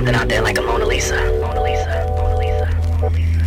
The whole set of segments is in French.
something out there like a Mona Lisa. Mona Lisa. Mona Lisa. Mona Lisa.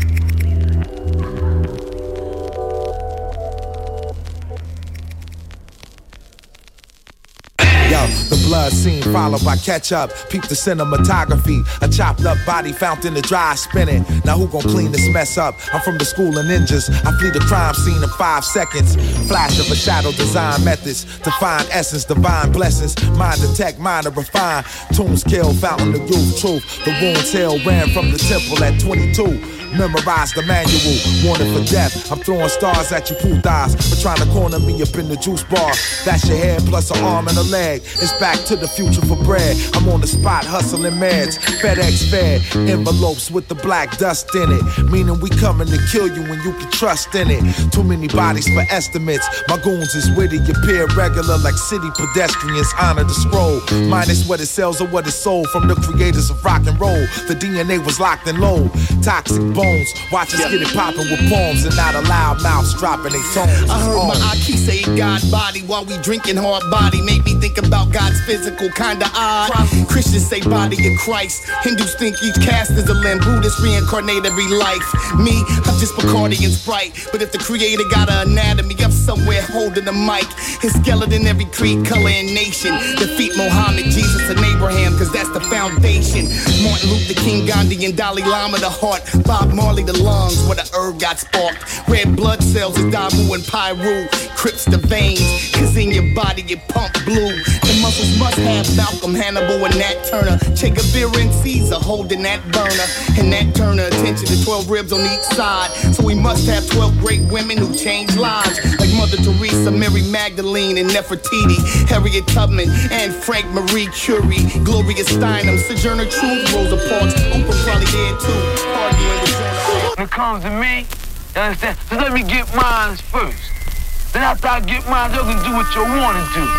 Yo, the blood scene followed by ketchup. Peep the cinematography. A chopped up body found in the dry spinning. Now who gon' clean this mess up? I'm from the school of ninjas. I flee the crime scene in 5 seconds. Flash of a shadow, design methods to find essence, divine blessings. Mind detect, mind to refine. Tombs kill, fountain of youth, truth. The wounds heal, ran from the temple at 22. Memorize the manual, warning for death. I'm throwing stars at you putas for trying to corner me up in the juice bar. That's your head plus an arm and a leg. It's back to the future for bread. I'm on the spot hustling meds. FedEx fed envelopes with the black dust in it. Meaning we coming to kill you when you can trust in it. Too many bodies for estimates. My goons is witty, appear regular like city pedestrians. Honor the scroll, minus what it sells or what it sold from the creators of rock and roll. The DNA was locked and low. Toxic bones, watch us get it poppin' with poems and not a loud mouths dropping they tones. I heard my Aki say God body while we drinking hard body. Made me think about God's physical, kinda odd. Christians say body of Christ. Hindus think each caste is a limb. Buddhists reincarnate every life. Me, I'm just Bacardi and Sprite. But if the creator got an anatomy, I'm somewhere holding the mic. His skeleton every creed, color, and nation. Defeat Muhammad, Jesus, and Abraham, cause that's the foundation. Martin Luther King, Gandhi, and Dalai Lama the heart. Bob Marley the lungs, where the herb got sparked. Red blood cells is Damu and Pyru. Crips the veins, cause in your body it pump blue. The muscles must have Malcolm, Hannibal, and Nat Turner. Che Guevara and Caesar holding that burner. And Nat Turner, attention to 12 ribs on each side. So we must have 12 great women who changed lives. Like Mother Teresa, Mary Magdalene, and Nefertiti. Harriet Tubman, and Frank Marie Curie. Gloria Steinem, Sojourner Truth, Rosa Parks. Oprah probably dead too. Arguing with when it comes to me, you understand? Just let me get mine first. Then after I get mine, you can do what you want to do.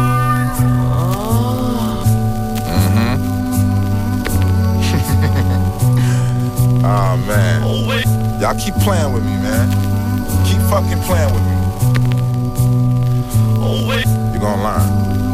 Oh, man. Y'all keep playing with me, man. Keep fucking playing with me. You gon' learn.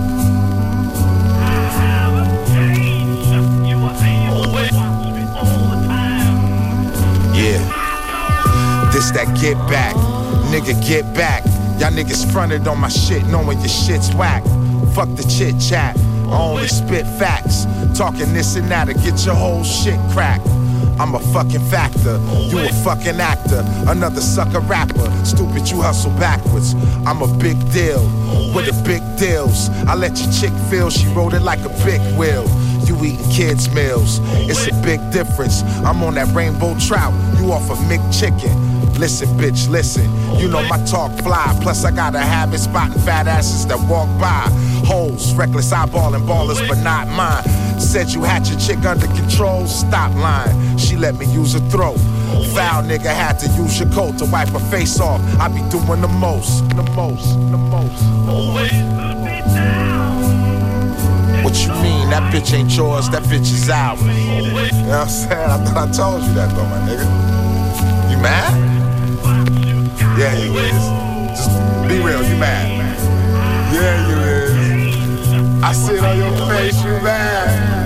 Yeah. This that get back. Nigga, get back. Y'all niggas fronted on my shit knowing your shit's whack. Fuck the chit chat. I only spit facts. Talking this and that to get your whole shit cracked. I'm a fucking factor, you a fucking actor, another sucker rapper, stupid you hustle backwards. I'm a big deal, with the big deals. I let your chick feel she rode it like a big wheel. You eating kids' meals, it's a big difference. I'm on that rainbow trout, you off of McChicken. Listen, bitch, listen. You know my talk fly. Plus I got a habit spotting fat asses that walk by. Hoes, reckless eyeballing ballers, but not mine. Said you had your chick under control, stop lying. She let me use her throat. Foul nigga had to use your coat to wipe her face off. I be doing the most. What you mean? That bitch ain't yours, that bitch is ours. You know what I'm saying? I thought I told you that though, my nigga. You mad? Yeah, you is. Just be real, you mad. Yeah, you is. I see it on your face, you mad.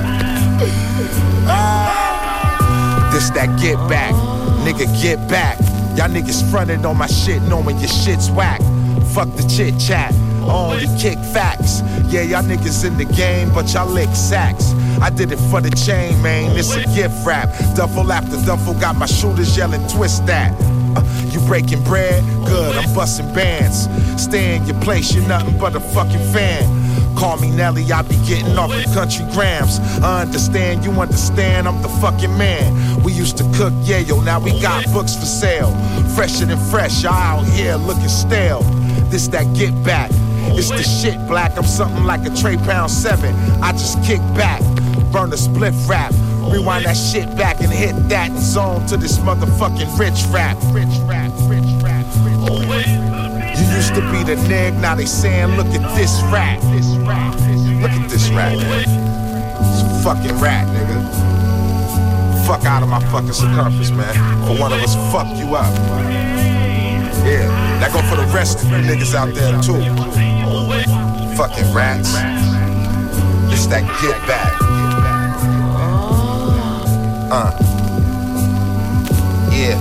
This that get back. Nigga, get back. Y'all niggas fronted on my shit knowing your shit's whack. Fuck the chit chat. I only kick facts. Yeah, y'all niggas in the game, but y'all lick sacks. I did it for the chain, man. It's a gift wrap. Duffel after duffel, got my shooters yelling, twist that. You breaking bread? Good, I'm busting bands. Stay in your place, you're nothing but a fucking fan. Call me Nelly, I be getting off the country grams. I understand, you understand, I'm the fucking man. We used to cook yayo, now we got books for sale. Fresher than fresh, y'all out here looking stale. This that get back. It's the shit, black. I'm something like a Trey Pound 7. I just kick back, burn a spliff rap, rewind that shit back and hit that and zone to this motherfucking rich rap. You used to be the nig, now they saying look at this rat. Look at this rat. It's a fucking rat, nigga. Fuck out of my fucking circumference, man. For one of us, fuck you up. Yeah, that go for the rest of you niggas out there too. Fucking rats. It's that get back. Yeah.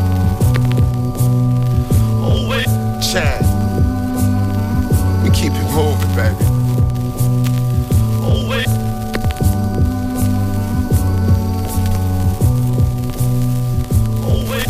Oh wait, Chad. We keep it moving, baby. Oh wait. Oh wait.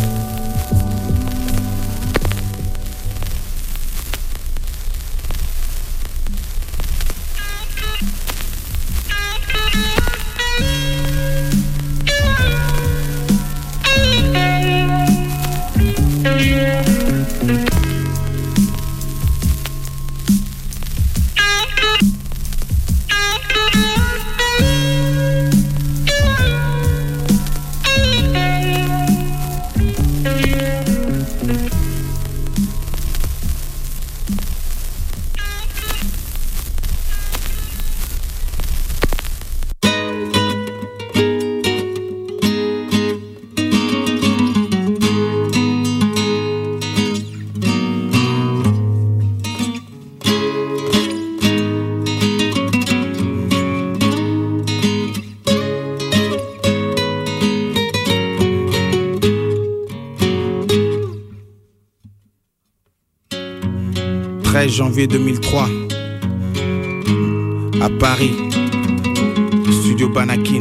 13 janvier 2003, à Paris, studio Banakin.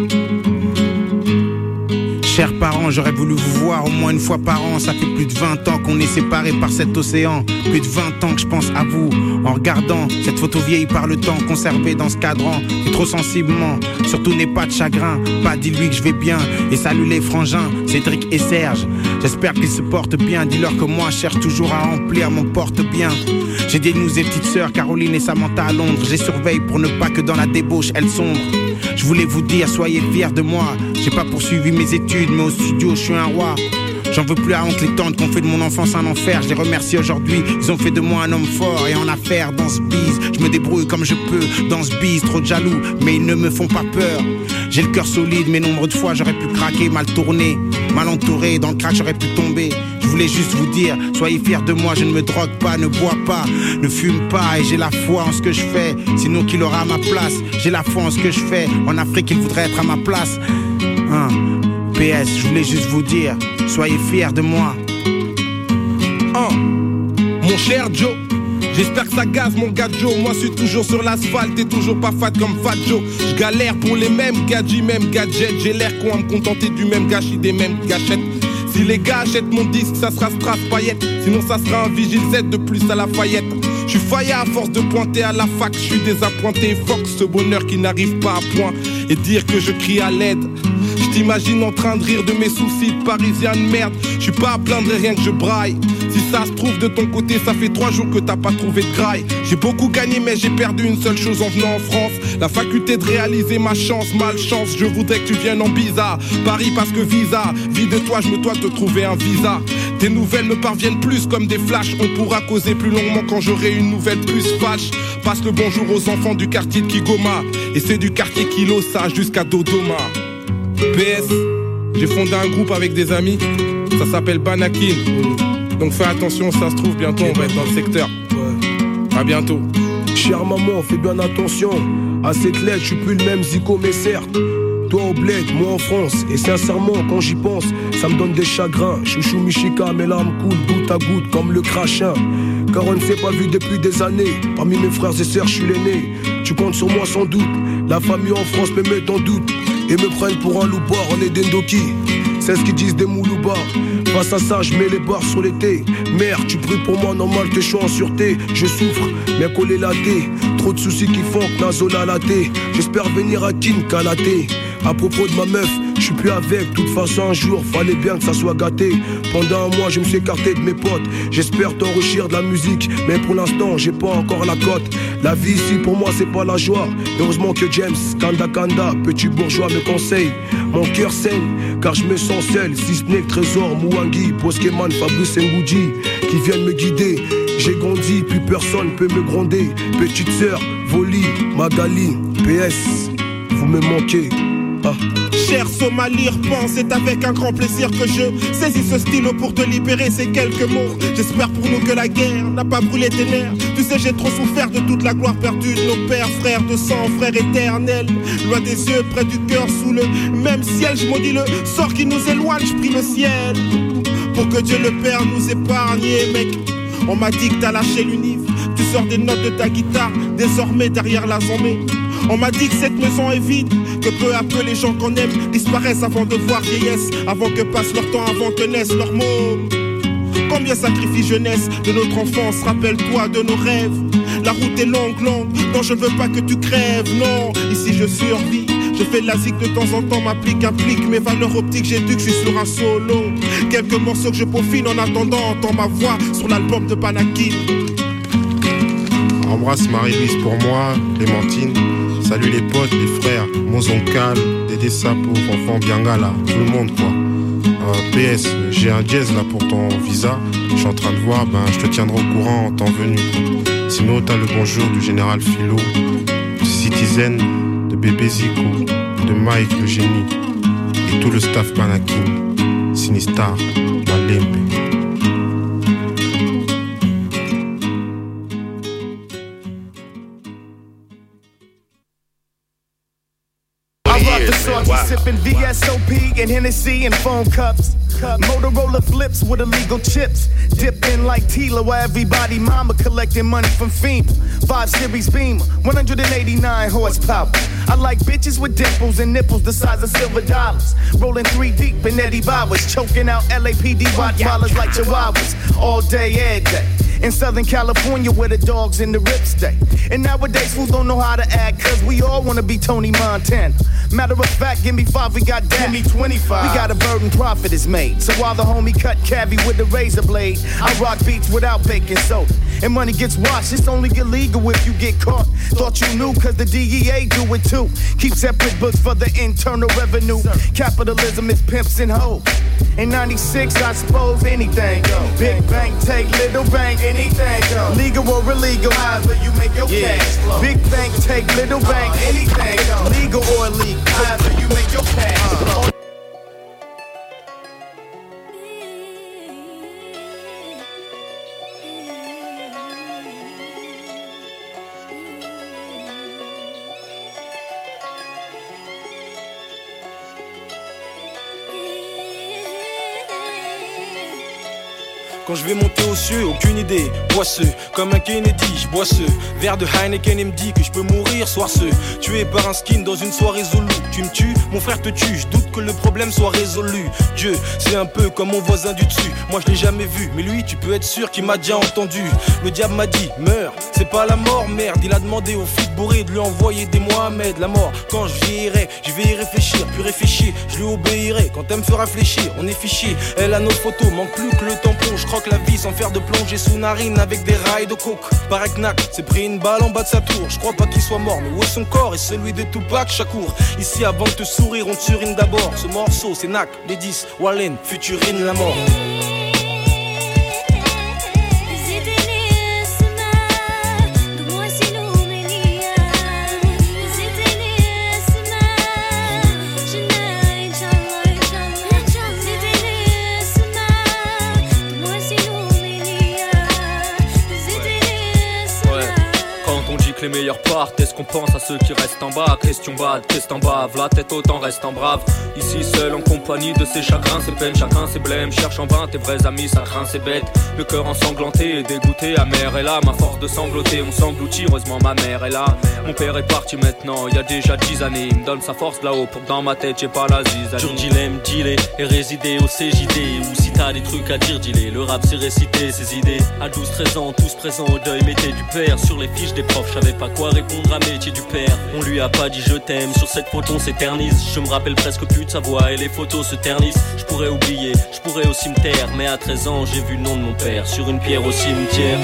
Chers parents, j'aurais voulu vous voir au moins une fois par an. Ça fait plus de 20 ans qu'on est séparés par cet océan. Plus de 20 ans que je pense à vous en regardant cette photo vieillie par le temps, conservée dans ce cadran. Et trop sensiblement, surtout n'aie pas de chagrin. Pas dis-lui que je vais bien et salue les frangins, Cédric et Serge. J'espère qu'ils se portent bien. Dis-leur que moi je cherche toujours à remplir mon porte-bien. J'ai des news et petites sœurs, Caroline et Samantha à Londres. Je les surveille pour ne pas que dans la débauche elles sombrent. Je voulais vous dire, soyez fiers de moi. J'ai pas poursuivi mes études, mais au studio je suis un roi. J'en veux plus à honte les tantes qu'on fait de mon enfance un enfer. Je les remercie aujourd'hui, ils ont fait de moi un homme fort. Et en affaires, dans ce bise, je me débrouille comme je peux. Dans ce bise, trop de jaloux, mais ils ne me font pas peur. J'ai le cœur solide, mais nombre de fois j'aurais pu craquer, mal tourné, mal entouré, dans le crack j'aurais pu tomber. Je voulais juste vous dire, soyez fiers de moi, je ne me drogue pas, ne bois pas, ne fume pas. Et j'ai la foi en ce que je fais, sinon qui l'aura à ma place. J'ai la foi en ce que je fais, en Afrique il voudrait être à ma place. PS, je voulais juste vous dire, soyez fiers de moi. Mon cher Joe, j'espère que ça gaze mon gars Joe. Moi je suis toujours sur l'asphalte et toujours pas fat comme Fat Joe. Je galère pour les mêmes gadgets, mêmes gadgets. J'ai l'air con à me contenter du même gâchis, des mêmes gâchettes. Si les gars achètent mon disque, ça sera Strass paillette. Sinon ça sera un Vigile Z de plus à Lafayette. Je suis failli à force de pointer à la fac. Je suis désappointé, fuck ce bonheur qui n'arrive pas à point. Et dire que je crie à l'aide. Je t'imagine en train de rire de mes soucis de parisien de merde. Je suis pas à plaindre rien que je braille. Si ça se trouve de ton côté, ça fait 3 jours que t'as pas trouvé de graille. J'ai beaucoup gagné mais j'ai perdu une seule chose en venant en France. La faculté de réaliser ma chance, malchance. Je voudrais que tu viennes en bizarre. Paris parce que visa, vie de toi, je me dois te trouver un visa. Tes nouvelles me parviennent plus comme des flashs. On pourra causer plus longuement quand j'aurai une nouvelle plus fâche. Passe le bonjour aux enfants du quartier de Kigoma. Et c'est du quartier Kilosa jusqu'à Dodoma. PS, j'ai fondé un groupe avec des amis. Ça s'appelle Banakin. Donc fais attention, ça se trouve bientôt on va être dans le secteur. À bientôt. Chère maman, fais bien attention. À cette lettre, je suis plus le même Zico, mais certes. Toi au bled, moi en France. Et sincèrement, quand j'y pense, ça me donne des chagrins. Chouchou Michika, mes larmes coulent goutte à goutte comme le crachin. Car on ne s'est pas vu depuis des années. Parmi mes frères et sœurs, je suis l'aîné. Tu comptes sur moi sans doute. La famille en France me met en doute. Et me prennent pour un loupard en Edendoki. C'est ce qu'ils disent des Moulouba. Face à ça, je mets les barres sur l'été. Merde, tu pries pour moi, normal que je sois en sûreté. Je souffre, mais collé la thé. Trop de soucis qui font que Nazola la thé. J'espère venir à Kin Kalaté. À propos de ma meuf, je suis plus avec. De toute façon un jour, fallait bien que ça soit gâté. Pendant un mois, je me suis écarté de mes potes. J'espère t'enrichir de la musique, mais pour l'instant, j'ai pas encore la cote. La vie ici pour moi c'est pas la joie. Heureusement que James, Kanda Kanda, petit bourgeois me conseille. Mon cœur saigne, car je me sens seul. Si ce n'est que Trésor, Mouangi, Poskeman, Fabrice Ngouji qui viennent me guider. J'ai grandi, plus personne peut me gronder. Petite sœur, Voli, Magali, PS, vous me manquez. Cher Somalie, repense, c'est avec un grand plaisir que je saisis ce stylo pour te libérer ces quelques mots. J'espère pour nous que la guerre n'a pas brûlé tes nerfs. Tu sais, j'ai trop souffert de toute la gloire perdue de nos pères, frères de sang, frères éternels. Loin des yeux, près du cœur, sous le même ciel, je maudis le sort qui nous éloigne, je prie le ciel pour que Dieu le Père nous épargne. Et mec, on m'a dit que t'as lâché l'univ, tu sors des notes de ta guitare, désormais derrière la zombie. On m'a dit que cette maison est vide, que peu à peu les gens qu'on aime disparaissent avant de voir vieillesse, avant que passe leur temps, avant que naissent leurs mots. Combien sacrifie jeunesse de notre enfance, rappelle-toi de nos rêves. La route est longue, longue, non je veux pas que tu crèves, non. Ici je survis, je fais de la zik de temps en temps, m'applique mes valeurs optiques, j'ai dû que je suis sur un solo. Quelques morceaux que je peaufine en attendant, entends ma voix sur l'album de Panakin. Embrasse Marie-Louise pour moi, Clémentine. Salut les potes, les frères, Mozoncal, Dédé Sapo, Enfant Biangala, tout le monde quoi. PS, j'ai un jazz là pour ton visa. Je suis en train de voir, je te tiendrai au courant en temps venu. Sinon t'as le bonjour du général Philo, de Citizen, de Bébé Zico, de Mike le génie et tout le staff Panakin, Sinistar, Malembe. Sipping VSOP and Hennessy and foam cups. Motorola flips with illegal chips. Dipped in like Tila where everybody mama collecting money from FEMA. 5 Series Beamer, 189 horsepower. I like bitches with dimples and nipples the size of silver dollars. Rolling 3 deep in Eddie Bowers. Choking out LAPD Rottweilers like Chihuahuas. All day, every day. In Southern California where the dogs in the rip stay. And nowadays fools don't know how to act, cause we all wanna be Tony Montana. Matter of fact, give me 5, we got that. Give me 25. We got a burden profit is made. So while the homie cut cavi with the razor blade, I rock beats without baking soda. And money gets washed, it's only illegal if you get caught. Thought you knew cause the DEA do it too. Keep separate books for the internal revenue. Capitalism is pimps and hoes. In 96, I suppose anything go. Big bank, take little bank, anything go. Legal or illegal, however you make your cash flow. Big bank, take little bank, anything go. Legal or illegal, however you make your cash flow. Quand je vais monter aux cieux, aucune idée, boisseux, comme un Kennedy, je bois ce verre de Heineken et me dit que je peux mourir, soir ce tué par un skin dans une soirée Zulu. Tu me tues, mon frère te tue, je doute que le problème soit résolu. Dieu, c'est un peu comme mon voisin du dessus, moi je l'ai jamais vu, mais lui tu peux être sûr qu'il m'a déjà entendu. Le diable m'a dit, meurs, c'est pas la mort, merde. Il a demandé aux flics bourrés de lui envoyer des Mohamed. La mort, quand je vieillirai, je vais y réfléchir, puis réfléchir, je lui obéirai. Quand elle me fera fléchir, on est fiché, elle a nos photos, manque plus que le tampon. Je croque la vie sans faire de plongée sous narine avec des rails de coke. Par Knack, s'est pris une balle en bas de sa tour. Je crois pas qu'il soit mort, mais où est son corps et celui de Tupac Shakur. Ici avant de te sourire, on te surine d'abord. Ce morceau c'est Nak, les 10, Wallen, Futurine, la mort. Les meilleurs partent, est-ce qu'on pense à ceux qui restent en bas? Question bad, qu'est-ce en bave, la tête autant reste en brave. Ici seul en compagnie de ses chagrins, ses peines, chacun ses blêmes. Cherche en vain tes vrais amis, ça craint, c'est bête. Le cœur ensanglanté et dégoûté, amer est là. Ma force de sangloter, on s'engloutit, heureusement ma mère est là. Mon père est parti maintenant, il y a déjà 10 années. Il me donne sa force là-haut pour que dans ma tête j'ai pas la zizanie. Dur dilemme, dealer et résider au CJD. Ou si t'as des trucs à dire, dis-les. Le rap c'est réciter ses idées. À 12-13 ans, tous présents au deuil, mettez du père. Sur les fiches des profs, j'avais pas quoi répondre à métier du père. On lui a pas dit je t'aime, sur cette photo on s'éternise. Je me rappelle presque plus de sa voix et les photos se ternissent. Je pourrais oublier, je pourrais aussi me taire, mais à 13 ans j'ai vu le nom de mon père sur une pierre au cimetière.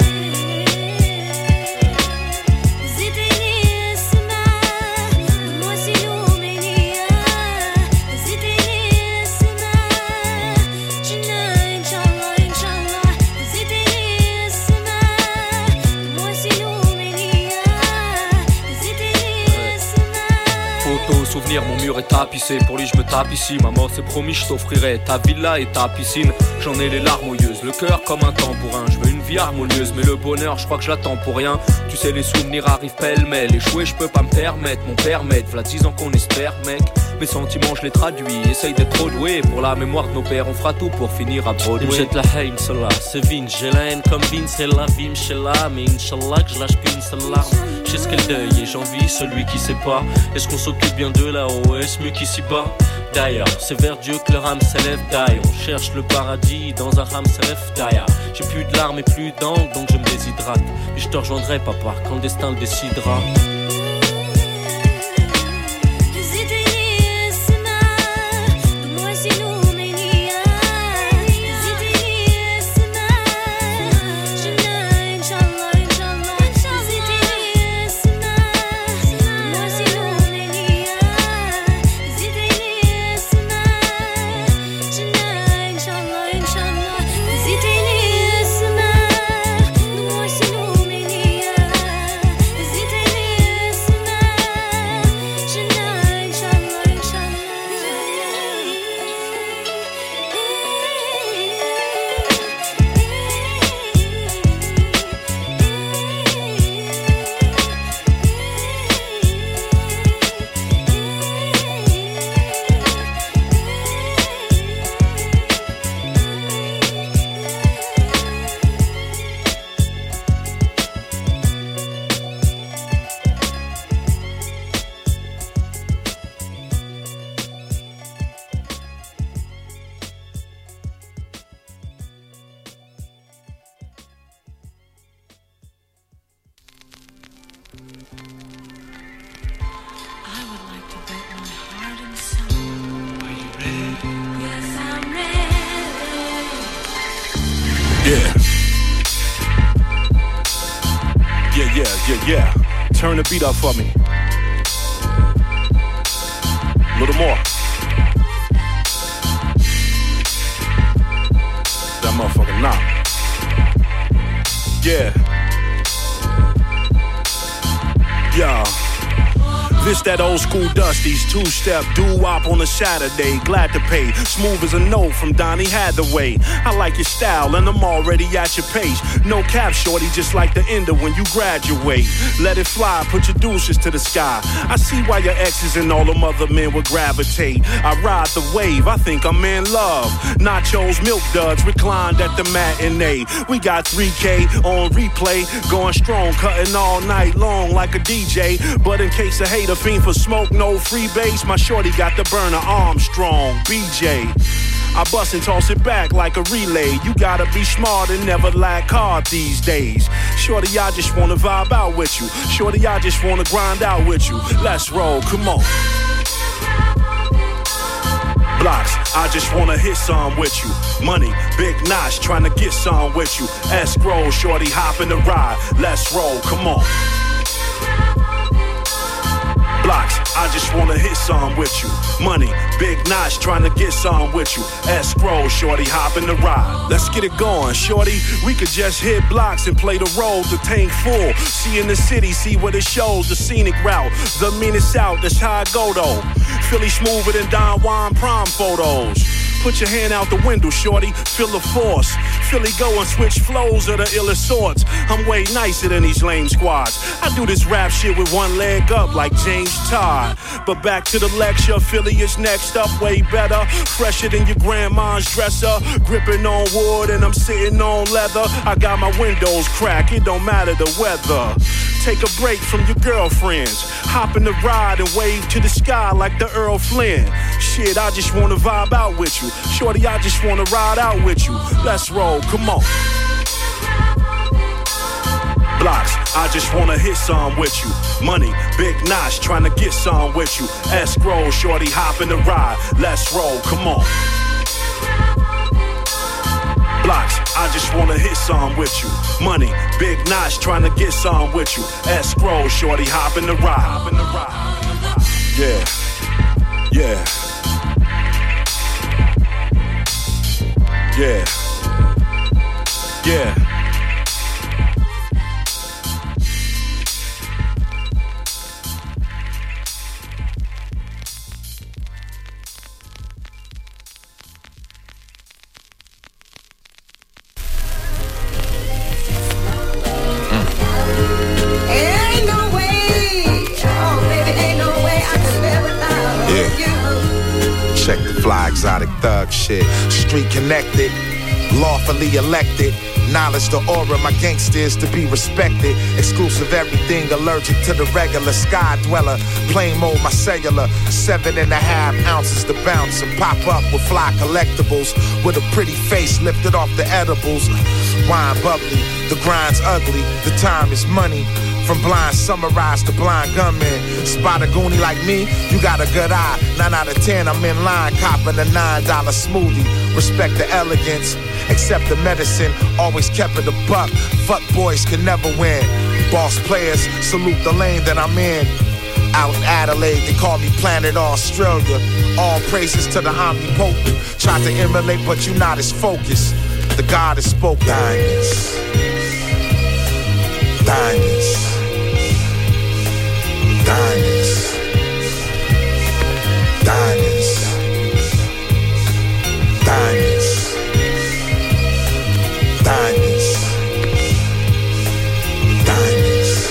photos, souvenirs, mon mur est tapissé. Pour lui je me tape ici, maman c'est promis, je t'offrirai ta villa et ta piscine. J'en ai les larmes mouilleuses, le cœur comme un tambourin. Je veux une vie harmonieuse, mais le bonheur je crois que je l'attends pour rien. Tu sais les souvenirs arrivent pêle-mêle, échouer je peux pas me permettre. Mon père m'aide, v'là 10 ans qu'on espère mec. Mes sentiments je les traduis, essaye d'être trop doué. Pour la mémoire de nos pères on fera tout pour finir à Broadway. Il me jette la haine, cela, c'est Vince. J'ai la haine comme Vince et la vie, Inch'Allah. Mais Inch'Allah que je lâche plus une seule larme. Je sais ce qu'est le deuil et j'envie celui qui sait pas. Est-ce qu'on s'occupe bien de là-haut, est-ce mieux qu'ici-bas? D'ailleurs, c'est vers Dieu que le rame s'élève d'ailleurs. On cherche le paradis dans un rame s'élève d'ailleurs. J'ai plus de larmes et plus d'encre, donc je me déshydrate. Et je te rejoindrai papa quand le destin le décidera. Yeah, turn the beat up for me. A little more. That motherfucker knock. Yeah. Yeah. This that old school Dusty's two-step doo-wop on a Saturday. Glad to pay. Smooth as a note from Donny Hathaway. I like your style and I'm already at your pace. No cap, shorty, just like the ender when you graduate. Let it fly, put your deuces to the sky. I see why your exes and all them other men would gravitate. I ride the wave, I think I'm in love. Nachos, milk duds, reclined at the matinee. We got 3K on replay, going strong, cutting all night long like a DJ. But in case a hater fiend for smoke, no free base. My shorty got the burner Armstrong, BJ. I bust and toss it back like a relay. You gotta be smart and never lack hard these days. Shorty, I just wanna vibe out with you. Shorty, I just wanna grind out with you. Let's roll, come on. Blocks, I just wanna hit some with you. Money, big notch, trying to get some with you. Escrow, shorty, hop in the ride. Let's roll, come on. Blocks, I just wanna hit some with you. Money, big notch, trying to get some with you. Escrow, shorty, hop in the ride. Let's get it going, shorty. We could just hit blocks and play the role, the tank full. See in the city, see what it shows, the scenic route. The meanest out, that's how I go though. Philly smoother than Don Juan prom photos. Put your hand out the window, shorty, feel the force. Philly go and switch flows of the illest sorts. I'm way nicer than these lame squads. I do this rap shit with one leg up like James Todd. But back to the lecture, Philly is next up, way better. Fresher than your grandma's dresser. Gripping on wood and I'm sitting on leather. I got my windows cracked, it don't matter the weather. Take a break from your girlfriends. Hop in the ride and wave to the sky like the Earl Flynn. Shit, I just wanna vibe out with you. Shorty, I just wanna ride out with you. Let's roll, come on. Blocks, I just wanna hit some with you. Money, big notch, trying to get some with you. Escrow, shorty, hop in the ride. Let's roll, come on. Blocks, I just wanna hit some with you. Money, big notch, trying to get some with you. Escrow, shorty, hop in the ride. Yeah, yeah. Yeah, yeah. thug shit. Street connected, lawfully elected. Knowledge the aura, my gangsters to be respected. Exclusive everything, allergic to the regular sky dweller. Plain mode, my cellular. 7.5 ounces to bounce and pop up with fly collectibles. With a pretty face lifted off the edibles. Wine bubbly, the grind's ugly, the time is money. From blind summarized to blind gunman. Spot a goonie like me, you got a good eye. 9 out of 10, I'm in line, copping a $9 smoothie. Respect the elegance, accept the medicine. Always kept it a buck, fuck boys can never win. Boss players, salute the lane that I'm in. Out in Adelaide, they call me Planet Australia. All praises to the omnipotent. Tried to emulate, but you not as focused. The God has spoke. Diamonds. Diamonds. Diamonds. Diamonds. Diamonds. Diamonds. Diamonds.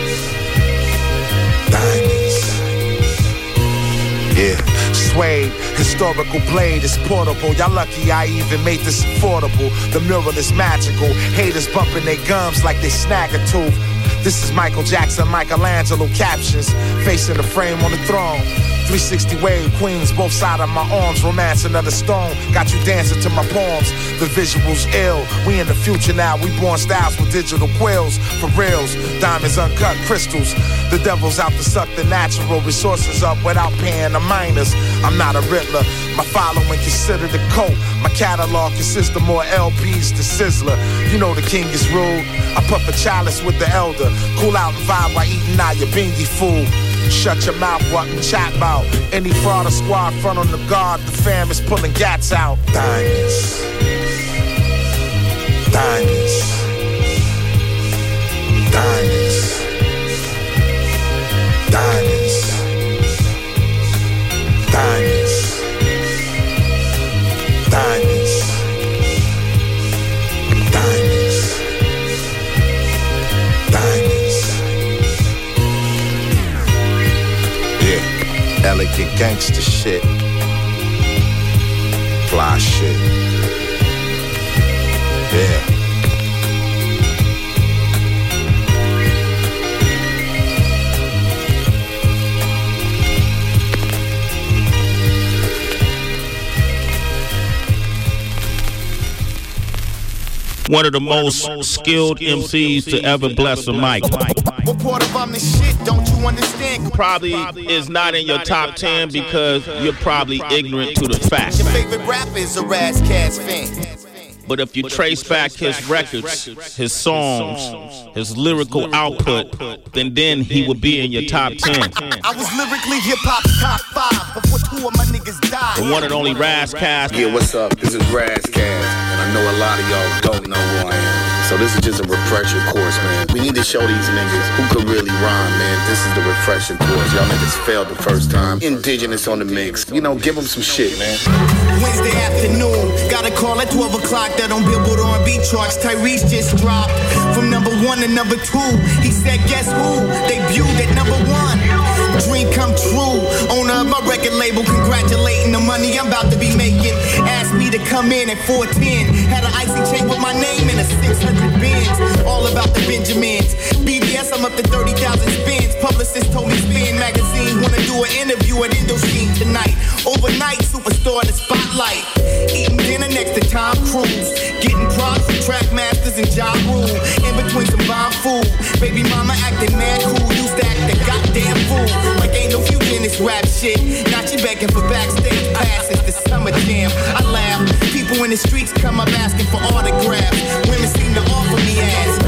Diamonds. Yeah. Suede, historical blade is portable. Y'all lucky I even made this affordable. The mural is magical. Haters bumping their gums like they snag a tooth. This is Michael Jackson, Michelangelo captions. Facing the frame on the throne. 360 wave, queens, both sides of my arms. Romance another stone. Got you dancing to my poems. The visuals ill. We in the future now. We born styles with digital quills. For reals, diamonds, uncut crystals. The devil's out to suck the natural resources up without paying the miners. I'm not a Riddler. My following consider the coat. My catalog consists of more LPs than Sizzler. You know the king is rude. I puff a chalice with the elder. Cool out and vibe while eating out your bingy food. Shut your mouth, what and chat about. Any fraud or squad front on the guard. The fam is pulling gats out. Diamonds. Diamonds. Diamonds. Diamonds. Diamonds. Diamonds. Diamonds. Diamonds. Yeah, elegant gangster shit. Fly shit. Yeah. One of the most skilled MCs to ever bless a mic. What part of I'm the shit don't you understand? Probably is not in your top 10 because you're probably ignorant to the facts. Your favorite rapper is a Razzcast fan. But if you trace back his records, his songs, his lyrical output, then he would be in your top 10. I was lyrically hip-hop's top 5 before 2 of my niggas died. The one and only Razzcast. Yeah, what's up? This is Razzcast, and I know a lot of y'all don't know who I am. So this is just a refresher course, man. We need to show these niggas who could really rhyme, man. This is the refresher course. Y'all niggas failed the first time. Indigenous on the mix. You know, give them some shit, man. Wednesday afternoon, got a call at 12 o'clock that on Billboard R&B charts. Tyrese just dropped from number 1 to number 2. He said, guess who? Debuted at number 1. Dream come true. Owner of my record label, congratulating the money I'm about to be making. Asked me to come in at 410. Had an icy chain with my name in a 600 Benz. All about the Benjamins. BBS, I'm up to 30,000 spins. Publicist told me Spin Magazine wanna do an interview at Indochine tonight. Overnight, superstar in the spotlight. Eating dinner next to Tom Cruise. Getting props from track masters and Ja Rule. In between some bomb food. Baby mama acting mad cool. Used to act the goddamn fool. Like ain't no future in this rap shit. Now she begging for backstage passes. The summer jam. I laugh. People in the streets come up asking for autographs. Women seem to offer me ass.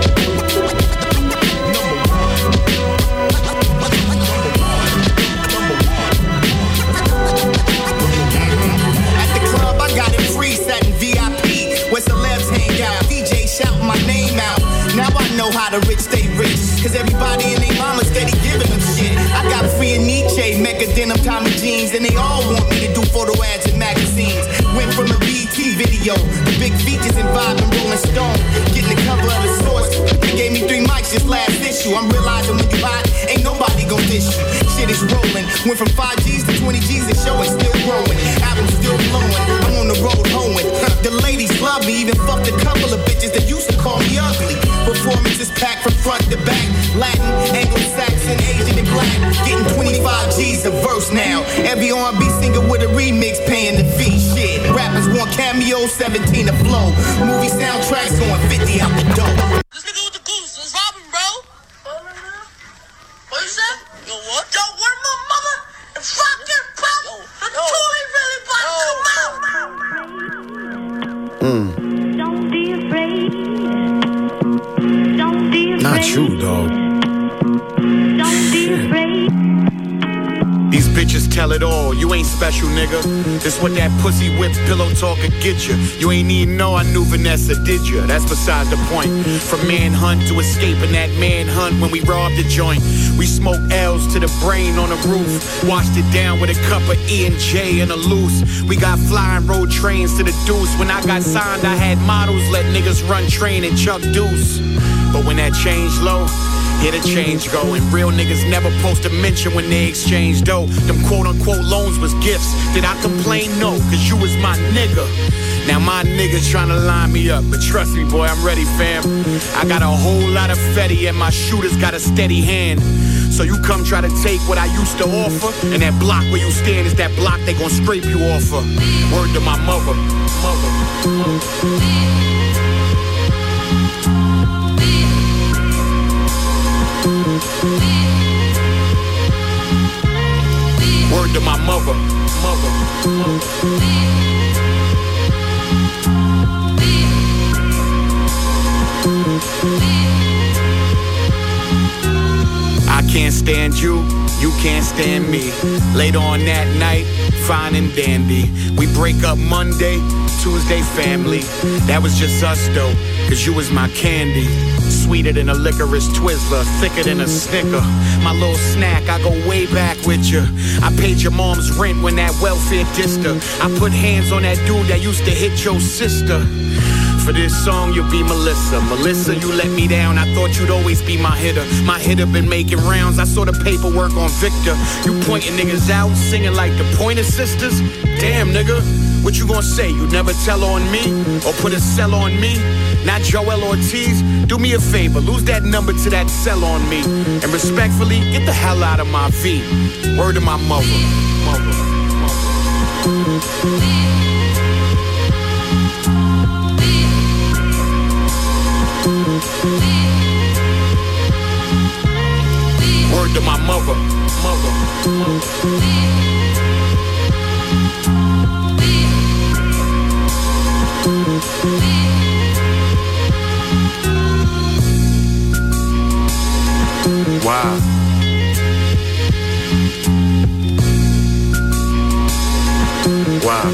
At the club, I got it free, sat in VIP, where celebs hang out. DJ shouting my name out. Now I know how the rich stay rich, cause everybody and their mama steady giving them shit. I got free in Nietzsche, Mecca denim, Tommy jeans, and they all want me to do photo ads in magazines. Went from a BET video, the big features and Vibe and Rolling Stone, getting the cover of the Source. They gave me 3 mics just last issue. I'm realizing when you hot, ain't nobody gon' dish you. Shit is rolling, went from 5 G's to 20 G's, the show is still growing. Album still blowing, love me. Even fucked a couple of bitches that used to call me ugly. Performances packed from front to back. Latin, Anglo-Saxon, Asian, and black. Getting 25 G's a verse now. Every R&B singer with a remix paying the fee. Shit, rappers want cameos, 17 a flow. Movie soundtracks going 50 out the door. This nigga with the goose is robbing, bro. What you said? Yo, what? Yo, where my mother and fucking pop? The toolie really about to come out. Don't be afraid. Don't be afraid. Not you, dog. Don't be afraid. These bitches tell it all. You ain't special, nigga. This what that pussy whip pillow talk could get you. You ain't even know I knew Vanessa, did you? That's beside the point. From manhunt to escaping that manhunt when we robbed the joint. We smoked L's to the brain on the roof. Washed it down with a cup of E&J and a loose. We got flying road trains to the deuce. When I got signed, I had models let niggas run train and chuck deuce. But when that changed low, here the change go. And real niggas never post a mention when they exchange dough. Them quote-unquote loans was gifts. Did I complain? No, cause you was my nigga. Now my niggas tryna line me up. But trust me, boy, I'm ready, fam. I got a whole lot of fetty and my shooters got a steady hand. So you come try to take what I used to offer, and that block where you stand is that block they gon' scrape you off of. Word to my mother. Word to my mother. I can't stand you, you can't stand me. Later on that night, fine and dandy. We break up Monday, Tuesday family. That was just us though, cause you was my candy. Sweeter than a licorice Twizzler, thicker than a Snicker. My little snack, I go way back with you. I paid your mom's rent when that welfare dissed her. I put hands on that dude that used to hit your sister. For this song, you'll be Melissa. Melissa, you let me down. I thought you'd always be my hitter. My hitter been making rounds. I saw the paperwork on Victor. You pointing niggas out, singing like the Pointer Sisters. Damn, nigga, what you gonna say? You never tell on me or put a cell on me? Not Joel Ortiz. Do me a favor, lose that number to that cell on me. And respectfully, get the hell out of my V. Word to my mother. Word to my mother. Wow. Wow.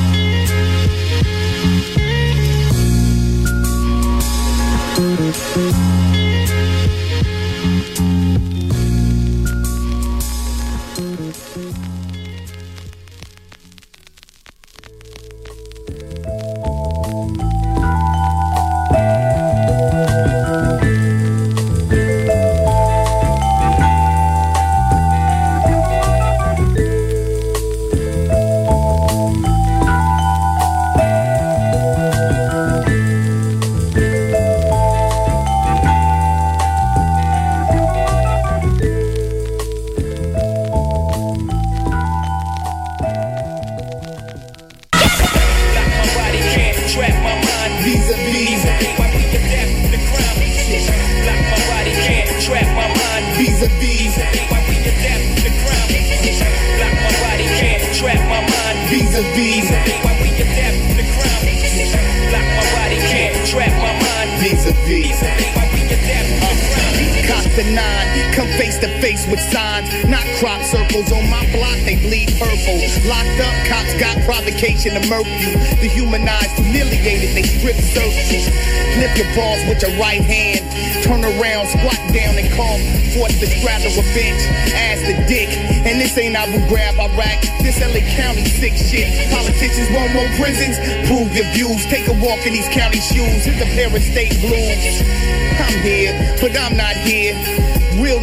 To murk you, dehumanized, humiliated, they strip search. Flip your balls with your right hand, turn around, squat down and cough, force to straddle a bench, ass the dick. And this ain't Abu Ghraib, Iraq, this LA County sick shit. Politicians want more prisons, prove your views, take a walk in these county shoes, hit the pair of state blues. I'm here, but I'm not here. Real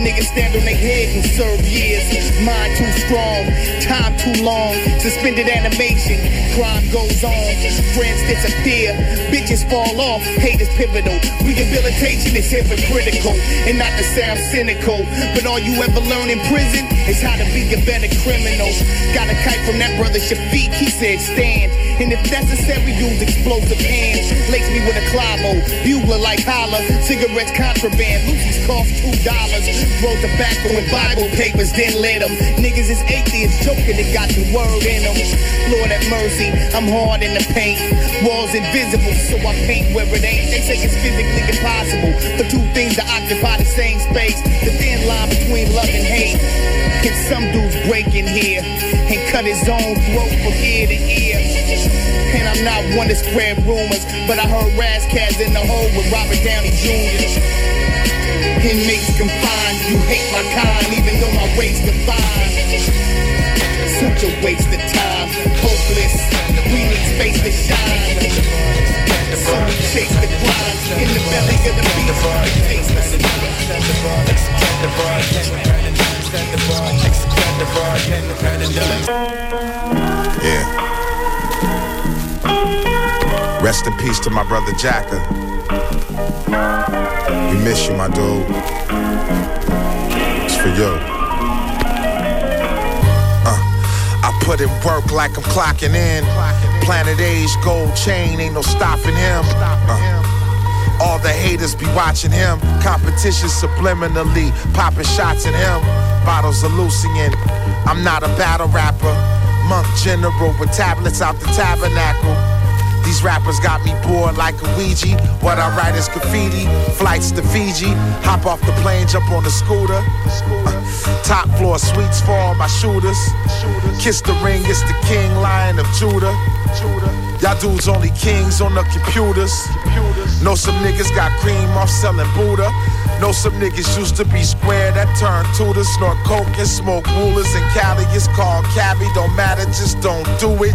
niggas stand on their head and serve years. Mind too strong, time too long. Suspended animation, crime goes on. Friends disappear, bitches fall off. Hate is pivotal, rehabilitation is hypocritical. And not to sound cynical, but all you ever learn in prison is how to be a better criminal. Got a kite from that brother Shafiq, he said stand. And if necessary, use explosive hands. Lace me with a clavo, bugler like holla. Cigarettes contraband, Lucy's cost $2. Roll tobacco and Bible papers, then let them. Niggas is atheists, joking, they got the word in them. Lord have mercy, I'm hard in the paint. Walls invisible, so I paint where it ain't. They say it's physically impossible for two things to occupy the same space. The thin line between love and hate. And some dudes break in here and cut his own throat from ear to ear. And I'm not one to spread rumors, but I heard Razzcast in the hole with Robert Downey Jr. Inmates confined, you hate my kind, even though my race defined. Such a waste of time, hopeless. We need space to shine. So we chase the grind in the belly of the beast. Yeah. Rest in peace to my brother Jacka. We miss you, my dude. It's for you. I put in work like I'm clocking in. Planet A's gold chain, ain't no stopping him. All the haters be watching him. Competition subliminally, popping shots at him. Bottles of Lucian. I'm not a battle rapper. Monk general with tablets out the tabernacle. These rappers got me bored like a Ouija. What I write is graffiti. Flights to Fiji. Hop off the plane, jump on the scooter. Top floor suites for all my shooters. Kiss the ring, it's the king, Lion of Judah. Y'all dudes only kings on the computers. Know some niggas got cream off selling Buddha. Know some niggas used to be square that turned tutors. Snort coke and smoke rulers. And Cali is called cabbie. Don't matter, just don't do it.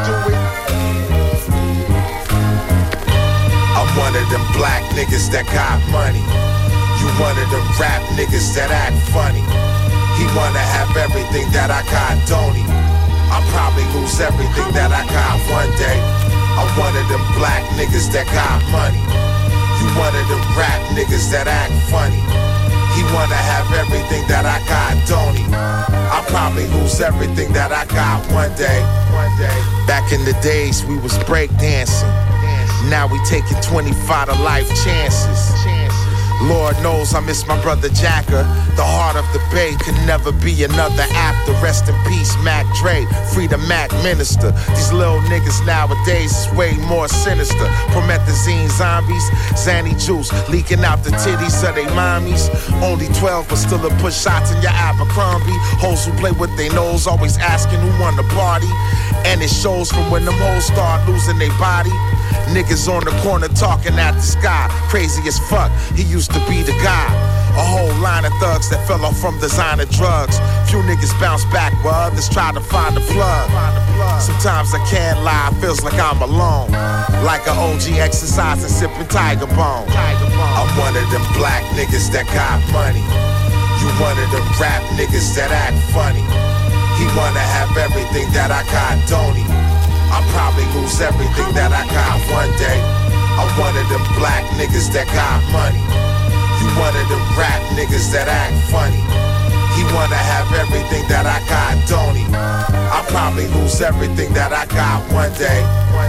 I'm one of them black niggas that got money. You one of them rap niggas that act funny. He wanna have everything that I got, don't he? I'll probably lose everything that I got one day. I'm one of them black niggas that got money. You one of them rap niggas that act funny. He wanna have everything that I got, don't he? I'll probably lose everything that I got one day. Back in the days we was breakdancing. Now we taking 25 to life chances. Lord knows I miss my brother Jacka. The heart of the Bay could never be another after. Rest in peace, Mac Dre, free the Mac Minister. These little niggas nowadays is way more sinister. Promethazine zombies, Zanny juice leaking out the titties of they mommies. Only 12 but still a push shots in your Abercrombie. Hoes who play with their nose always asking who won the party. And it shows from when them hoes start losing their body. Niggas on the corner talking at the sky. Crazy as fuck, he used to be the guy. A whole line of thugs that fell off from designer drugs. Few niggas bounce back while others try to find the plug. Sometimes I can't lie, feels like I'm alone. Like an OG exercising, sipping Tiger Bone. I'm one of them black niggas that got money. You one of them rap niggas that act funny. He wanna have everything that I got, don't he? I'll probably lose everything that I got one day. I'm one of them black niggas that got money. You one of them rap niggas that act funny. He wanna have everything that I got, don't he? I'll probably lose everything that I got one day.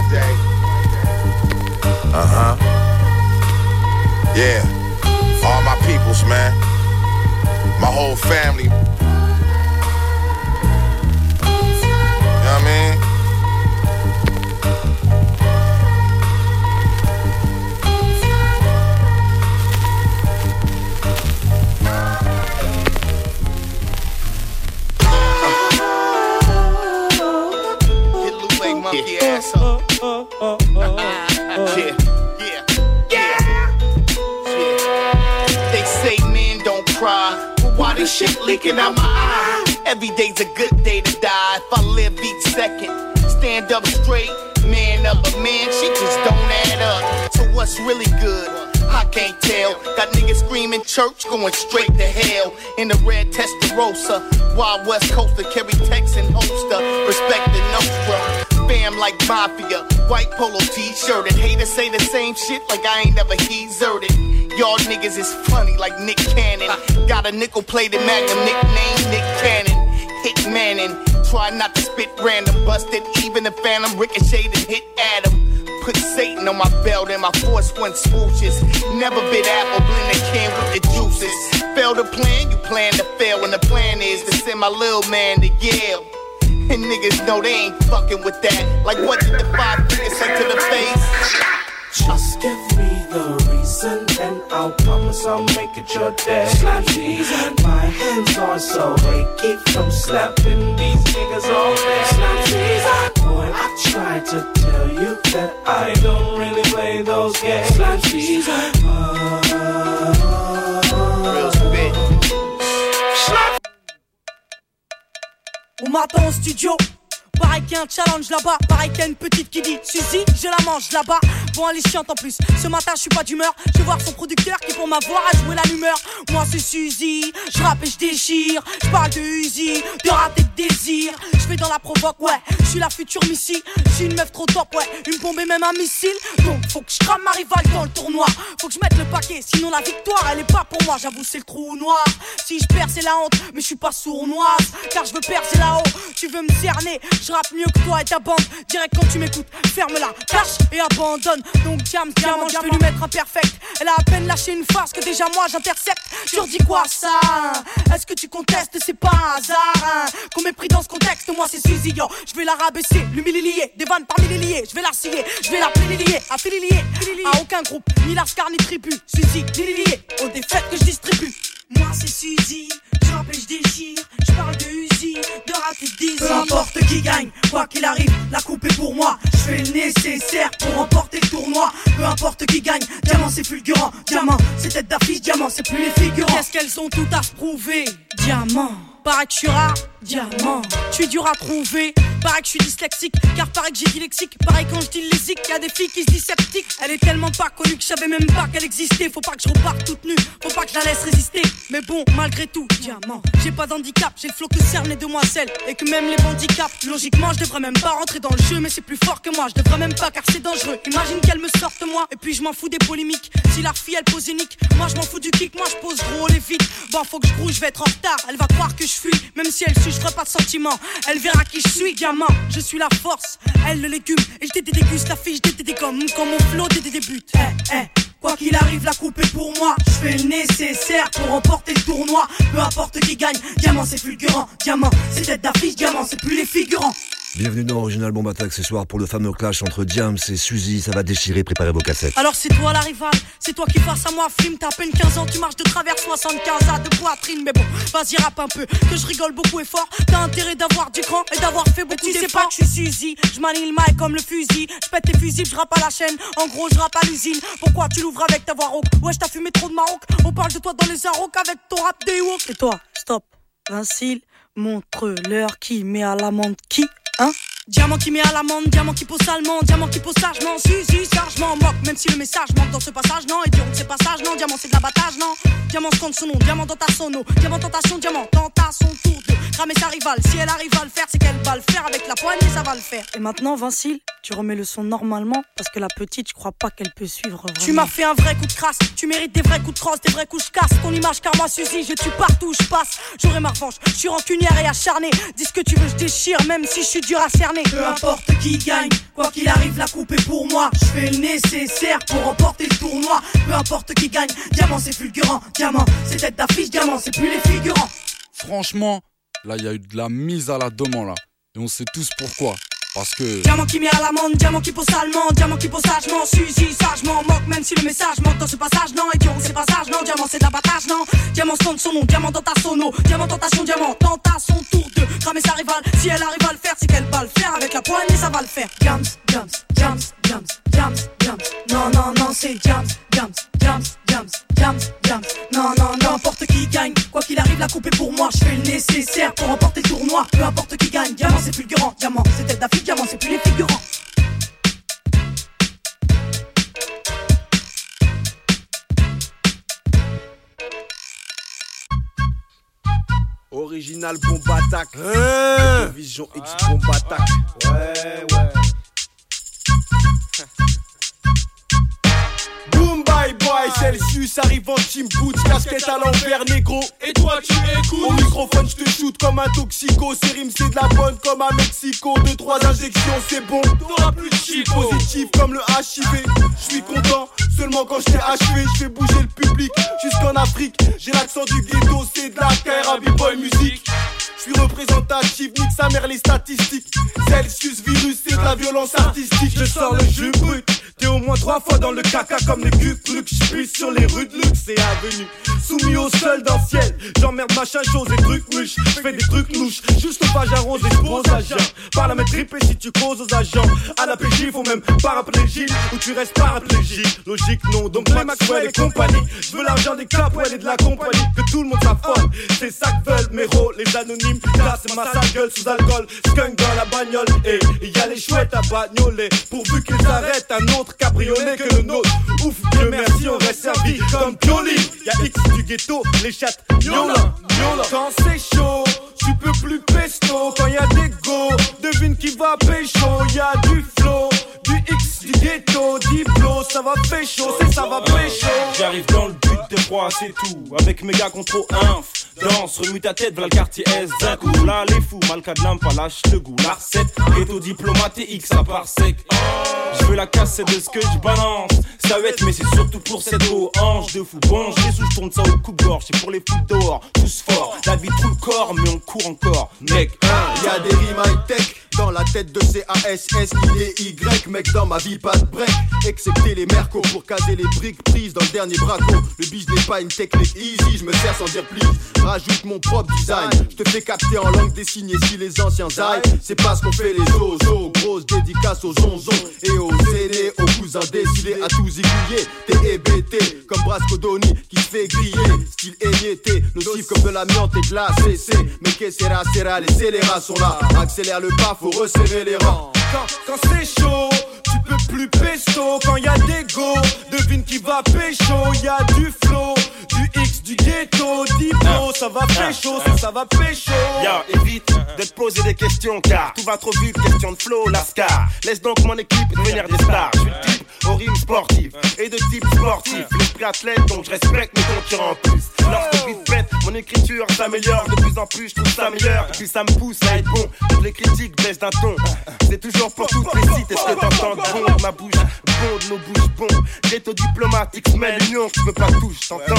Yeah, all my peoples, man. My whole family. You know what I mean? Monkey asshole. They say men don't cry, but why this shit leaking out my eye? Every day's a good day to die. If I live each second, stand up straight, man up, but man, shit just don't add up. So what's really good? I can't tell. Got niggas screaming church, going straight to hell. In the red Testarossa, Wild West Coaster, carry Texan holster. Respect the Nostra. Fam like mafia, white polo t-shirt. And haters say the same shit like I ain't never heard it. Y'all niggas is funny like Nick Cannon. Got a nickel-plated Magnum nickname Nick Cannon. Hit Manning, try not to spit random. Busted even the Phantom, ricocheted and hit Adam. Put Satan on my belt and my force went swooshes. Never bit apple, blend the can with the juices. Fail to plan, you plan to fail. And the plan is to send my little man to Yale. And niggas know they ain't fucking with that. Like what did the 5 fingers say to the face? Just give me the reason and I'll promise I'll make it your day. Slap cheese and my hands are so achy from slapping these niggas all day. Slap cheese, boy, I tried to tell you that I don't really play those games. Slap cheese, real spit. On m'attend au studio. Pareil qu'il y a un challenge là-bas, pareil qu'il y a une petite qui dit Suzy, je la mange là-bas. Bon, elle est chiante en plus. Ce matin, je suis pas d'humeur. Je vais voir son producteur qui, pour m'avoir, a joué l'allumeur. Moi, c'est Suzy, je rappe et je déchire. Je parle de Uzi, de rap et de désir. Je vais dans la provoque, ouais. Je suis la future Missy. Je suis une meuf trop top, ouais. Une bombe et même un missile. Donc, faut que je crame ma rivale dans le tournoi. Faut que je mette le paquet, sinon la victoire, elle est pas pour moi. J'avoue, c'est le trou noir. Si je perds, c'est la honte, mais je suis pas sournoise. Car je veux percer là-haut. Tu veux me cerner? Je rappe mieux que toi et ta bande. Direct quand tu m'écoutes, ferme-la, cache et abandonne. Donc diamant, je vais lui mettre un perfect. Elle a à peine lâché une farce que déjà moi j'intercepte. Tu redis quoi ça? Est-ce que tu contestes? C'est pas un hasard qu'on m'ait pris dans ce contexte. Moi c'est Suzy, yo. Je vais la rabaisser, l'humilier. Des vannes parmi les liés, je vais la scier. Je vais l'appeler liée, affiliée à aucun groupe, ni Lascar ni tribu. Suzy, liée aux défaites que je distribue. Moi c'est Suzy, je rappe et je déchire. Je parle de Uzi, de rap et de désir. Peu importe qui gagne, quoi qu'il arrive, la coupe est pour moi. Je fais le nécessaire pour remporter le tournoi. Peu importe qui gagne, diamant c'est fulgurant. Diamant, c'est tête d'affiche, diamant c'est plus les figurants. Qu'est-ce qu'elles ont toutes à se prouver? Diamant, paraît que je suis rare. Diamant, je suis dur à trouver. Pareil que je suis dyslexique, car pareil que j'ai dit lexique. Pareil quand je dis lésique, y'a des filles qui se disent sceptiques. Elle est tellement pas connue que je savais même pas qu'elle existait. Faut pas que je reparte toute nue, faut pas que je la laisse résister. Mais bon, malgré tout, diamant, j'ai pas d'handicap, j'ai le flow que cernent les demoiselles. Et que même les handicaps, logiquement je devrais même pas rentrer dans le jeu. Mais c'est plus fort que moi, je devrais même pas car c'est dangereux. Imagine qu'elle me sorte moi, et puis je m'en fous des polémiques. Si la fille elle pose unique, moi je m'en fous du kick, moi je pose gros les vite. Bon faut que je bouge, je vais être en retard, elle va croire que je fuis. Même si elle suit, je ferai pas de sentiments. Elle verra qui je suis, diamant, je suis la force, elle le légume. Et je déguste la fille, je dégomme comme mon flow débute. Quoi qu'il arrive, la coupe est pour moi. Je fais le nécessaire pour remporter le tournoi. Peu importe qui gagne, diamant c'est fulgurant. Diamant c'est tête d'affiche, diamant c'est plus les figurants. Bienvenue dans Original Bomb Attack ce soir pour le fameux clash entre Diams et Suzy. Ça va déchirer, préparez vos cassettes. Alors c'est toi la rivale, c'est toi qui face à moi frime. T'as à peine 15 ans, tu marches de travers 75 à de poitrine. Mais bon, vas-y rappe un peu, que je rigole beaucoup et fort. T'as intérêt d'avoir du cran et d'avoir fait beaucoup d'efforts. Tu sais pas que je suis Suzy, je manie le mic comme le fusil. Je pète tes fusibles, je rappe à la chaîne. En gros je rappe à l'usine. Pourquoi tu l'ouvres avec ta voix rauque? Ouais je t'as fumé trop de Maroc. On parle de toi dans les Arocs avec ton rap des woke. Et toi, stop, Vincile, montre-leur qui met à l'amende qui, hein? Diamant qui met à l'amende, diamant qui pose salement, diamant qui pose sagement. Suzy, je m'en moque, même si le message manque dans ce passage, non. Et diront que c'est passage, non. Diamant c'est de l'abattage, non. Diamant scande son nom, diamant dans ta sono. Diamant tentation, diamant tente à son tour de cramer sa rivale. Si elle arrive à le faire, c'est qu'elle va le faire avec la poignée, ça va le faire. Et maintenant, Vincile, tu remets le son normalement, parce que la petite, je crois pas qu'elle peut suivre vraiment. Tu m'as fait un vrai coup de crasse, tu mérites des vrais coups de crosse, des vrais coups je casse ton image, car moi Suzy, je tue partout où je passe. J'aurai ma revanche, je suis rancunière et acharnée. Dis ce que tu veux, je déchire, même si je suis dur à cerner. Peu importe qui gagne, quoi qu'il arrive, la coupe est pour moi. Je fais le nécessaire pour remporter le tournoi. Peu importe qui gagne, diamant c'est fulgurant. Diamant c'est tête d'affiche, diamant c'est plus les figurants. Franchement, là il y a eu de la mise à la demande là. Et on sait tous pourquoi. Parce que diamant qui met à l'amende, diamant qui pose salement, diamant qui pose sagement. Suzy, sagement, moque, même si le message manque dans ce passage, non. Et diront que c'est passage, non. Diamant c'est d'abattage, non. Diamant scande son nom, diamant dans ta sono. Diamant tentation, diamant tente à son tour de cramer sa rivale. Si elle arrive à le faire, c'est qu'elle va le faire. Avec la poignée, ça va le faire. Diams, Diams, Diams, Diams, Diams, Diams. Non, non, non, c'est Diams, Diams, Diams, Diams, Diams, Diams. Non, non, non, n'importe qui gagne. Quoi qu'il arrive, la coupe est pour moi. Je fais le nécessaire pour remporter le tournoi. Peu importe qui gagne, diamant c'est fulgurant. Diamant c'est tête d'affiche, diamant c'est plus les figurants. Original bombe attaque. Vision X bombe attaque. Ouais. Boom bye boy, Celsius arrive en team boots, casquette à l'envers négro. Et toi tu écoutes. Au microphone je te shoot comme un toxico. Ces rimes c'est de la bonne comme à Mexico. 2-3 injections c'est bon. T'auras plus de chiffres. Positif comme le HIV. Je suis content seulement quand je t'ai achevé. Je fais bouger le public jusqu'en Afrique. J'ai l'accent du ghetto, c'est de la terre, B-boy musique. Je suis représentatif, nique sa mère les statistiques. Celsius virus, c'est de la violence artistique. Je sors le jus brut. T'es au moins 3 fois dans le caca comme les Kuklux. J'pisse sur les rues de luxe et avenues. Soumis au sol d'un ciel. J'emmerde machin chose et trucs mûches. J'fais des trucs louches. Juste au page à rose et j'pose à jeun. Par la mettre tripée si tu causes aux agents. À la PJ faut même paraplégique. Ou tu restes paraplégique. Logique non, donc Maxwell et compagnie. J'veux l'argent des capouelles et de la compagnie. Que tout le monde s'affole. C'est ça que veulent mes rôles, les anonymes. Casse ma sale gueule sous alcool. Skunk dans la bagnole. Et y a les chouettes à bagnoler. Pourvu qu'ils arrêtent un autre cabriolet que le nôtre. Ouf, Dieu merci, on reste servi comme Pioli. Y'a X du ghetto, les chattes, Yola. Quand c'est chaud, tu peux plus pesto. Quand y'a des go, devine qui va pécho. Y'a du flow, du X du ghetto. Diplo, ça va pécho, c'est ça va pécho. J'arrive dans le but de froid, c'est tout. Avec mes gars contre inf. Danse, remue ta tête, v'là le quartier S d'un coup. Là les fous, Malcadlam, pas lâche le goût. La recette, ghetto diplomate et X à part sec. Je veux la casse, c'est de ce que je balance. Ça va être, mais c'est surtout pour cette eau. Ange de fou, bon, je les sous, je tourne ça au coupe-gorge. C'est pour les fous dehors, tous forts. La vie tout le corps, mais on court encore. Mec, y'a des rimes high-tech dans la tête de CASSIDY. Mec, dans ma vie, pas de break. Excepté les mercos pour caser les briques prises dans le dernier braco. Le bis n'est pas une technique easy, je me sers sans dire please. Rajoute mon propre design, je te fais capter en langue dessinée si les anciens aillent. C'est pas ce qu'on fait les zozos. Grosse dédicace aux zonzons et aux aînés, aux cousins décidés à tout zigouiller. T'es hébété comme Brascodoni qui se fait griller. Style émietté, nocif comme de l'amiante et de la CC. Mais que sera, les scélérats sont là. Accélère le pas, faut resserrer les rangs. Quand c'est chaud, tu peux plus pesto. Quand y'a des go, devine qui va pécho. Y'a du flow, du X, du ghetto. Diplo, ça va pécho, ça va pécho. Yo, évite de te poser des questions car tout va trop vite, question de flow, lascar. Laisse donc mon équipe devenir des stars. Je suis le type aux rimes sportives et de type sportif. L'esprit athlète, donc je respecte mes concurrents en plus. Lorsque je vis pète, mon écriture s'améliore de plus en plus, je trouve ça meilleur. Et puis ça me pousse à être bon, toutes les critiques baissent d'un ton. C'est toujours pour toutes les sites, est-ce que t'entends bon? Ma bouche, bon de nos bouches, bon. Ghetto diplomate, X-Men, l'union, tu veux pas touche, t'entends?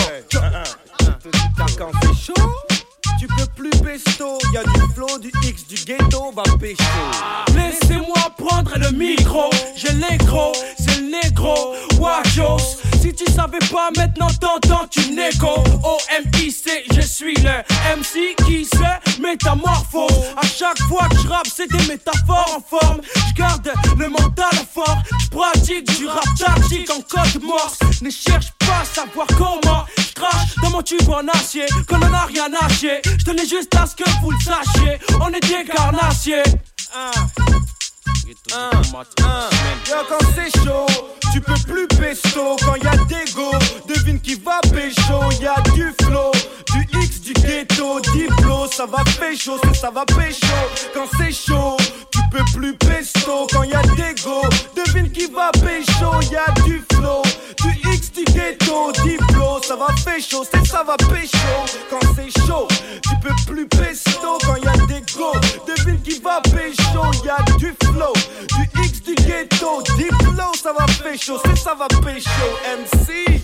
Quand c'est chaud, tu peux plus pesto. Y'a du flow, du X, du ghetto, va pécho. Laissez-moi prendre le micro. J'ai l'égro, c'est le négro. Wajos, si tu savais pas maintenant t'entends, tu négo. O-M-I-C, je suis le MC qui se métamorphose. À chaque fois que je rappe, c'est des métaphores en forme. Je garde le mental fort. Je pratique du rap tactique en code morse. Ne cherche pas à savoir comment. Je crache dans mon tube en acier, qu'on en a rien à chier. Je tenais juste à ce que vous le sachiez. On est des carnassiers. Yo, quand c'est chaud, tu peux plus pesto. Quand y'a des go, devine qui va pécho. Y'a du flow, du X, du ghetto. Diplo, ça va pécho, ça va pécho. Quand c'est chaud, tu peux plus pesto. Quand y'a des go, devine qui va pécho. Y'a du flow, du X, du ghetto. Diplo, ça va pécho, ça va pécho. Quand c'est chaud, tu peux plus pesto. Quand y'a des go, devine qui va pécho. Y'a du flow, du X, du ghetto. Diplo, ça va pécho, ça va pécho. MC,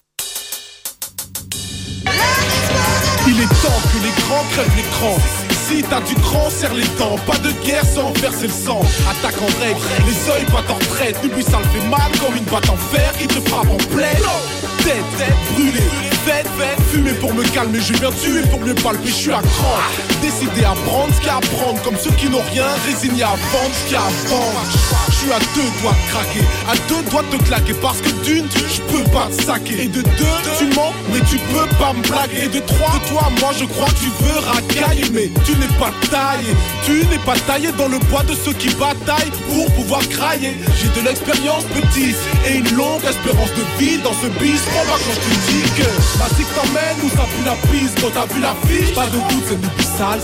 il est temps que les grands crèvent l'écran. Si t'as du cran, serre les dents. Pas de guerre sans verser le sang. Attaque en règle, les yeux battent en retraite. Lui ça le fait mal comme une batte en fer qui te frappe en pleine. Tête, brûlée, fête, fumer pour me calmer. Je viens tuer pour mieux palper, je suis à cran. Décidé à prendre ce qu'il y a à prendre. Comme ceux qui n'ont rien, résignés à vendre ce qu'il y a à vendre. Je suis à 2 doigts de craquer, à 2 doigts de te claquer. Parce que d'une, je peux pas te saquer. Et de 2, tu mens, mais tu peux pas me blaguer. Et de 3, de toi, moi je crois que tu veux racailler. Mais tu n'es pas taillé, tu n'es pas taillé dans le bois de ceux qui bataillent pour pouvoir crailler. J'ai de l'expérience petite et une longue espérance de vie dans ce bis. On va quand je te dis que ma zik t'emmène où ça pue la piste. Quand t'as vu la fiche, pas de doute, c'est une sale.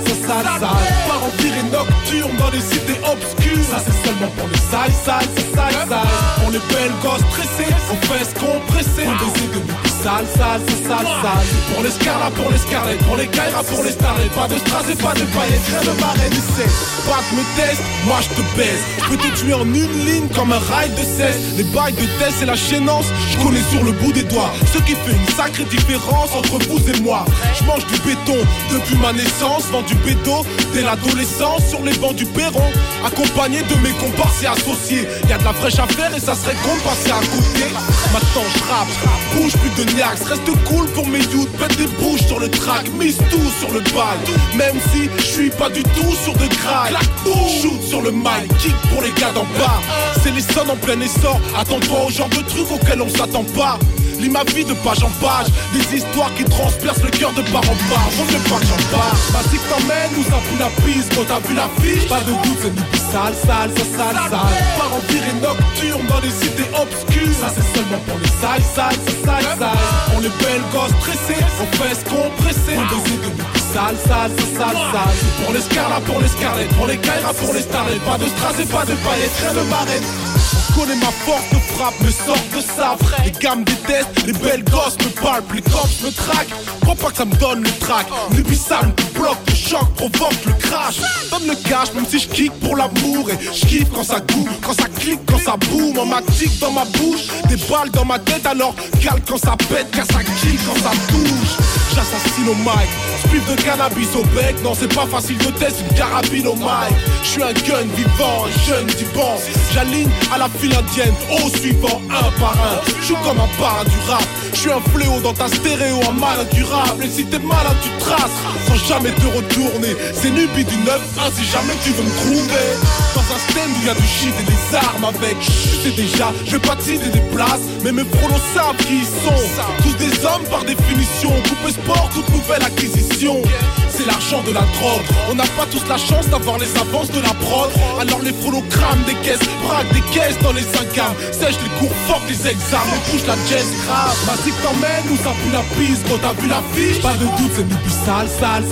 Pas remplir et nocturne dans les cités obscures. Ça c'est seulement pour les sales. Pour les belles gosses stressées, aux fesses compressées. On baiser de nous sale. Pour les scarlats, pour les scarlettes, pour les kairas, pour les starlets. Pas de strass et pas de paillettes, rien de marraine. Et c'est pas que me teste, moi je te baise. Je peux te tuer en une ligne comme un rail de 16. Les bails de test et la chaînance, je connais sur le bout des doigts. Ce qui fait une sacrée différence entre vous et moi. Je mange du béton depuis ma naissance, vends du bédo dès l'adolescence sur les bancs du perron. Accompagné de mes comparses et associés. Y'a de la fraîche à faire et ça serait con de passer à côté. Maintenant je rappe, bouge plus de niax. Reste cool pour mes youths, pète des bouches sur le track. Mise tout sur le bal, même si je suis pas du tout sur de graille. Shoot sur le mic, kick pour les gars d'en bas. C'est les sons en plein essor, attends-toi au genre de trucs auxquels on s'attend pas. Lis ma vie de page en page, des histoires qui transpercent le cœur de part en part. Vaut mieux pas que j'en parle. Ma zik t'emmène où ça pue la piste. Quand t'as vu la fiche, pas de doute, c'est une sale. Pas remplir et nocturne dans les cités obscures. Ça c'est seulement pour les sales. Pour les belles gosses stressées, aux fesses compressées. On baiser de nous sale. Pour les scarlats, pour les scarlettes, pour les kairas, pour les starlets. Pas de strass et pas de paillettes, rien de marraine. Je connais ma force de frappe, me sort de ça. Les gars me détestent, les belles gosses me parlent, les cops me traquent. Crois pas que ça me donne le track. Les bissales me bloquent, le choc provoque le crash. Donne le cash, même si je kick pour l'amour. Et je kiffe quand ça goûte, quand ça clique, quand ça boum. On m'attique dans ma bouche, des balles dans ma tête. Alors cale quand ça pète, car ça kick quand ça touche. J'assassine au mic, spiff de cannabis au bec. Non c'est pas facile de tester une carabine au mic. Je suis un gun vivant, jeune du banc. J'aligne à la file indienne, au suivant un par un. Je suis comme un parrain du rap. Je suis un fléau dans ta stéréo, un mal incurable. Et si t'es malade tu traces, sans jamais te retourner. C'est Nubi du 9-1 si jamais tu veux me trouver. Dans un stand où y'a du shit et des armes avec. Tu sais déjà, je vais pas te citer des places, mais mes prolos savent qui ils sont. Tous des hommes par définition, coupé sport, toute nouvelle acquisition. C'est l'argent de la drogue. On n'a pas tous la chance d'avoir les avances de la prod. Alors les frolos crament des caisses, braquent des caisses dans les 5 gammes. Sèche les cours, fuck les examens, on bouge la jazz grave. Ma zik t'emmène où ça pue la piste. Quand t'as vu la fiche, pas de doute c'est du sale.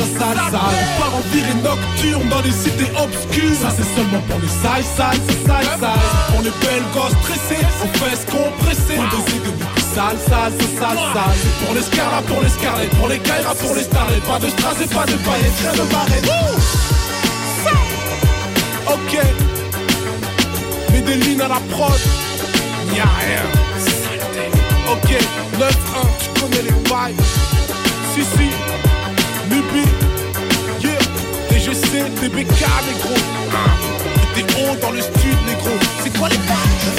Pas remplir et nocturne dans les cités obscures. Ça c'est seulement pour les sales. Pour les belles gosses stressées, aux fesses compressées. On baiser de nous sale. Pour les scarlats, pour les scarlettes, pour les kairas, pour les starlets. Pas de strass et pas de paillettes, rien de marraine. Ok, mets des lignes à la prod. Y'a rien. Ok, 9-1, tu connais les bails. Si, Nubi, yeah, TGC, TBK, négro. Et t'es haut dans le studio, négro. C'est quoi les bails?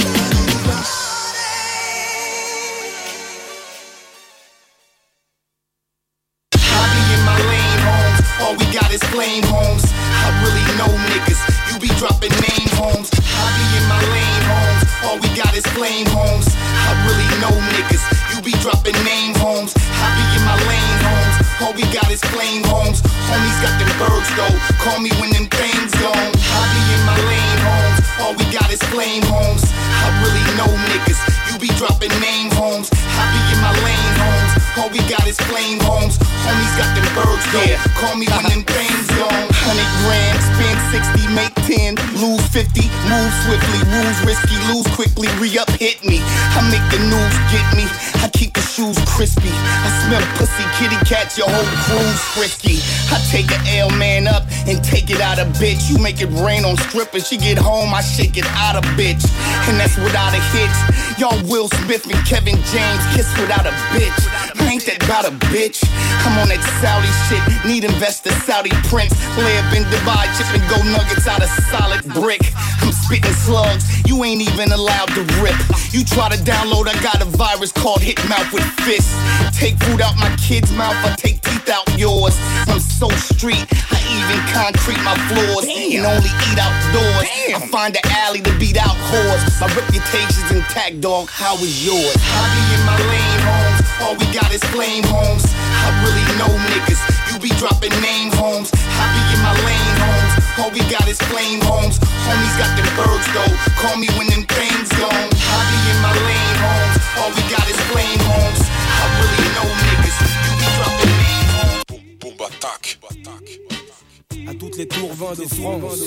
All we got is flame homes. I really know niggas. You be dropping name homes. I be in my lane homes. All we got is flame homes. I really know niggas. You be dropping name homes. I be in my lane homes. All we got is flame homes. Homies got them birds though. Call me when them things gone. I be in my lane homes. All we got is flame homes. I really know niggas. You be dropping name homes. I be in my lane homes. All we got is flame homes. Homies got them birds though. Call me when them things gone. 100 grand, spend 60, make 10, lose 50, move swiftly, rules risky, lose quickly, re-up, hit me. I make the news get me. I keep the shoes crispy. I smell pussy, kitty cats, your whole crew's frisky. I take a L man up and take it out of bitch. You make it rain on strippers, she get home, I shake it out of bitch. And that's without a hitch. Y'all Will Smith and Kevin James kiss without a bitch. I ain't that about a bitch? I'm on that Saudi shit, need investor Saudi prince. Lay up in Dubai, chipping gold nuggets out of solid brick. I'm spitting slugs, you ain't even allowed to rip. You try to download, I got a virus called hit mouth with fists. Take food out my kid's mouth, I take teeth out yours. I'm so street, I even concrete my floors and only eat outdoors. I find an alley to beat out whores. My reputation's intact, dog, how is yours? I be in my lane homes, all we got is flame homes. I really know niggas, you be dropping name homes. I be in my lane homes, all we got is flame homes. Homies got them birds though, call me when them things gone. I be in my lane homes, all we got is flame homes. I really know niggas, you be dropping name homes. Boom attaque. À toutes les tours 20 de France.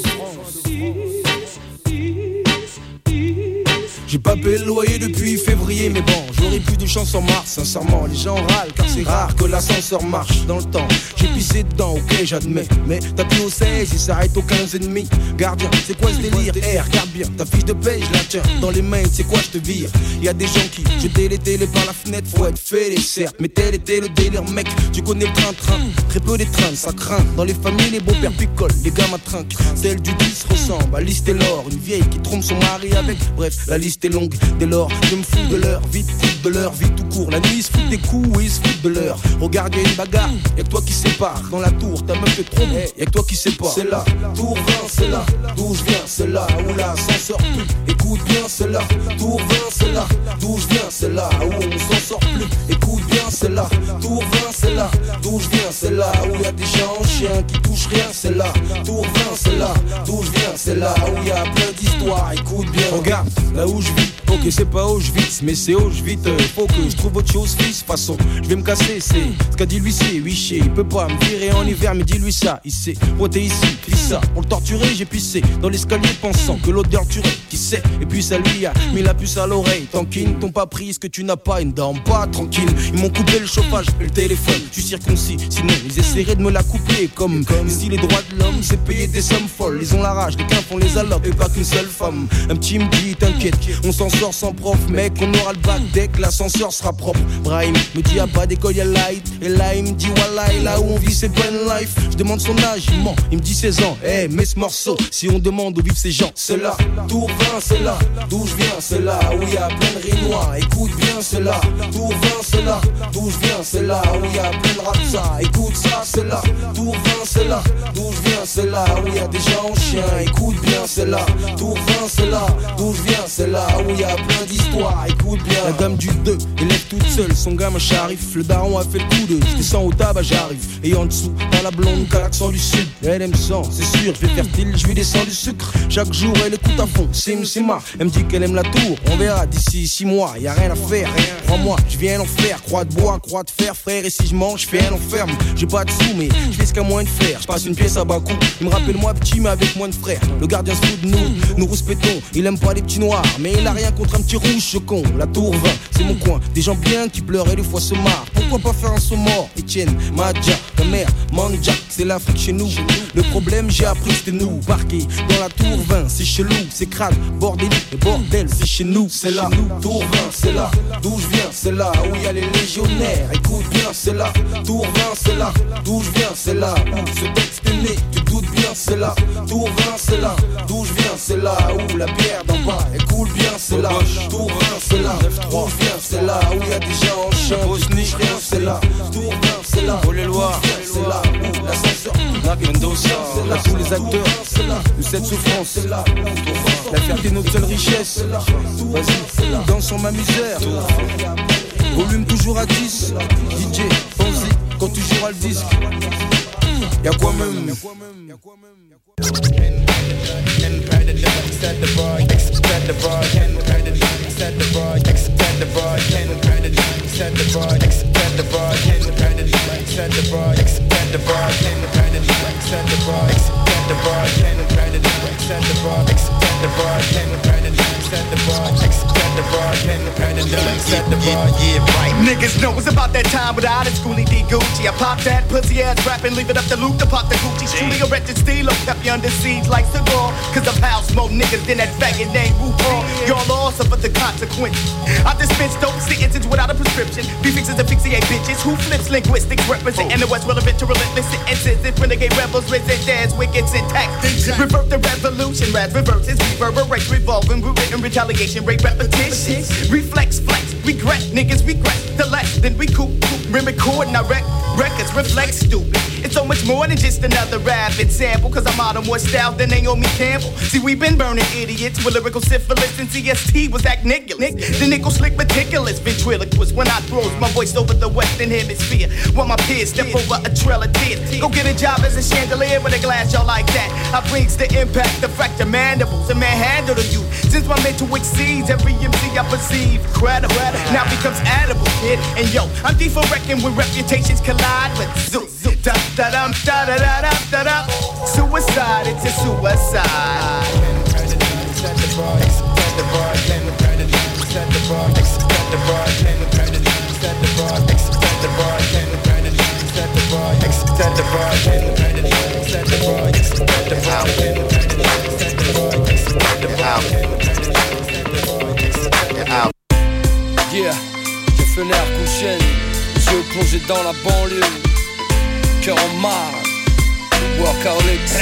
J'ai pas payé le loyer depuis février, mais bon, j'aurais plus de chance en mars. Sincèrement, les gens râlent car c'est rare que l'ascenseur marche dans le temps. J'ai pissé dedans, ok, j'admets, mais t'appuies au 16, il s'arrête au 15 et demi. Gardien, c'est quoi ce délire? Regarde bien, ta fiche de paye, je la tiens dans les mains, c'est quoi je te vire? Y'a des gens qui jetaient les télés par la fenêtre, faut être fêlé, certes, mais tel était le délire, mec. Tu connais le train-train, très peu des trains, ça craint. Dans les familles, les beaux-pères picolent, les gamins trinquent. Celle du 10 ressemble à Lise Taylor, une vieille qui trompe son mari avec. Bref, la liste est longue, dès lors, je me fous de leur vite, de leur vie tout court. La nuit, ils se foutent des coups et ils se foutent de l'heure. Regarde, y'a une bagarre, y'a que toi qui sépare. Dans la tour, ta meuf te trompe, y'a que toi qui sépare. C'est là, tour 20, c'est là, d'où je viens, c'est là où l'ascenseur plus. Écoute bien, c'est là, tour 20, c'est là, d'où je viens, c'est là où on s'en sort plus. Écoute bien, c'est là, tour 20, c'est là, d'où je viens, c'est là où y'a des gens en chien qui touchent rien, c'est là, tour 20, c'est là, d'où je viens, c'est là où y'a plein d'histoires. Écoute bien, regarde, là où je vis, ok, c'est pas Auschwitz, mais c'est Auschwitz. Faut que je trouve autre chose, fils. Façon, je vais me casser, c'est ce qu'a dit l'huissier. Huissier, il peut pas me virer en hiver, mais dis-lui ça. Il sait, moi t'es ici, dis ça. Pour le torturer, j'ai pissé dans l'escalier pensant que l'odeur tuerait. Qui sait? Et puis ça lui a mis la puce à l'oreille. Tant qu'ils ne t'ont pas pris ce que tu n'as pas, ils ne dorment pas tranquille. Ils m'ont coupé le chauffage et le téléphone. Je suis circoncis, sinon ils essaieraient de me la couper. Comme si les droits de l'homme, c'est payer des sommes folles. Ils ont la rage, les quins font les allocs et pas qu'une seule femme. Un petit me dit, t'inquiète, on s'en sort sans prof, mec, on aura le bac dès que l'ascenseur sera propre. Brahim me dit y'a pas d'école, y'a light. Et là il me dit wallah, là où on vit c'est pas une life. Je demande son âge, il ment, il me dit 16 ans. Eh, mais ce morceau, si on demande où vivent ces gens, c'est là, tour 20, c'est là, d'où je viens, c'est là où y'a plein de rinois. Écoute bien, c'est là, tour 20, c'est là, d'où je viens, c'est là où y'a plein de rapsa. Écoute ça, c'est là, tour 20, c'est là, d'où je viens, c'est là où y'a des gens en chien. Écoute bien, c'est là, tour 20, c'est là, d'où je viens, c'est là où y'a plein d'histoires. Écoute bien, la dame du 2 élève toute seule son gamin charif. Le daron a fait le coup de je descends au tabac, j'arrive. Et en dessous, t'as la blonde qui a l'accent du sud. Elle aime sang, c'est sûr, je vais faire til, je lui descends du sucre. Chaque jour, elle écoute à fond, c'est ma. Elle me dit qu'elle aime la tour, on verra d'ici 6 mois. Y'a rien à faire, 3 mois, je viens l'enfer. Croix de bois, croix de fer, frère. Et si je mange, je fais un enferme. J'ai pas de sous, mais je fais ce qu'il y a moins de faire. Je passe une pièce à bas coût. Il me rappelle moi petit, mais avec moins de frères. Le gardien se fout de nous rouspétons. Il aime pas les petits noirs, mais il a rien contre un petit rouge chocon. La tour 20, c'est mon coin. Des gens bien qui pleurent et des fois se marrent. Pourquoi pas faire un saut mort? Etienne, Madja, ta mère, Manja, c'est l'Afrique chez nous. Le problème, j'ai appris que c'était nous. Parqués dans la tour 20, c'est chelou, c'est crade, bordélique, le bordel, c'est chez nous. C'est là, tour 20, c'est là, d'où je viens, c'est là où il y a les légionnaires. Écoute bien, c'est là, tour 20, c'est là, d'où je viens, c'est là où ce texte est né. Tu doutes bien, c'est là, tour 20, c'est là, d'où je viens, c'est là où la bière d'en bas. Écoute bien, c'est là, tour 20, c'est là, d'où je viens, c'est là où il y a des gens en chien. Bosnie, rien, c'est là, tour 20, c'est là, oh les lois, c'est là où l'ascenseur. Mendoza, c'est là tous les acteurs, c'est là où cette souffrance, c'est là la fierté, notre seule richesse. Vas-y, danse sur ma misère. Volume toujours à 10. DJ, pense-y quand tu joueras le disque. Y'a quoi même? Set the bar, the bartender, extend the bar, extend the bartender, extend the bar, extend the bartender, extend the bar. Yeah, right. Niggas know it's about that time without it. Schoolie D Gucci. I pop that pussy ass rap and leave it up the loop to pop the Gucci. Truly a wretched steelo, kept you under siege like cigar. Cause I've housed more niggas than that faggot named Wuhan. Y'all all suffer the consequences. I dispense dope sentences without a prescription. Be fixes to fixate bitches who flips linguistics representing the West relevant to relentless sentences. If renegade rebels resent as wicked syntax. Revert the revolution, rap reverses, reverberates, revolving, rooted in retaliation, rate repetition. Reflex, flex, regret, niggas regret. The less than we coop, re-record and I records reflect stupid. It's so much more than just another rapid sample. Cause I'm out of more style than Naomi Campbell. See, we been burning idiots with lyrical syphilis and CST was act niggless. The nickel slick meticulous ventriloquist when I throws my voice over the western hemisphere. While my peers step over a trail of tears. Go get a job as a chandelier with a glass, y'all like that. I brings the impact, the fracture mandibles, and manhandle to you. Since my mental exceeds every MC I perceive. Credible, now becomes edible, kid. And yo, I'm deep for wrecking when reputations collide with zoo. Da-da-dum, da-da-da-da-da-da. Suicide, it's a suicide. Extend the bar, extend the bar, extend the bar, extend the bar, extend the bar, extend the bar, extend the bar, extend the bar, extend the bar, extend the bar, yeah, j'ai fait l'air couché, yeux plongés dans la banlieue, cœur en marge, workaholics.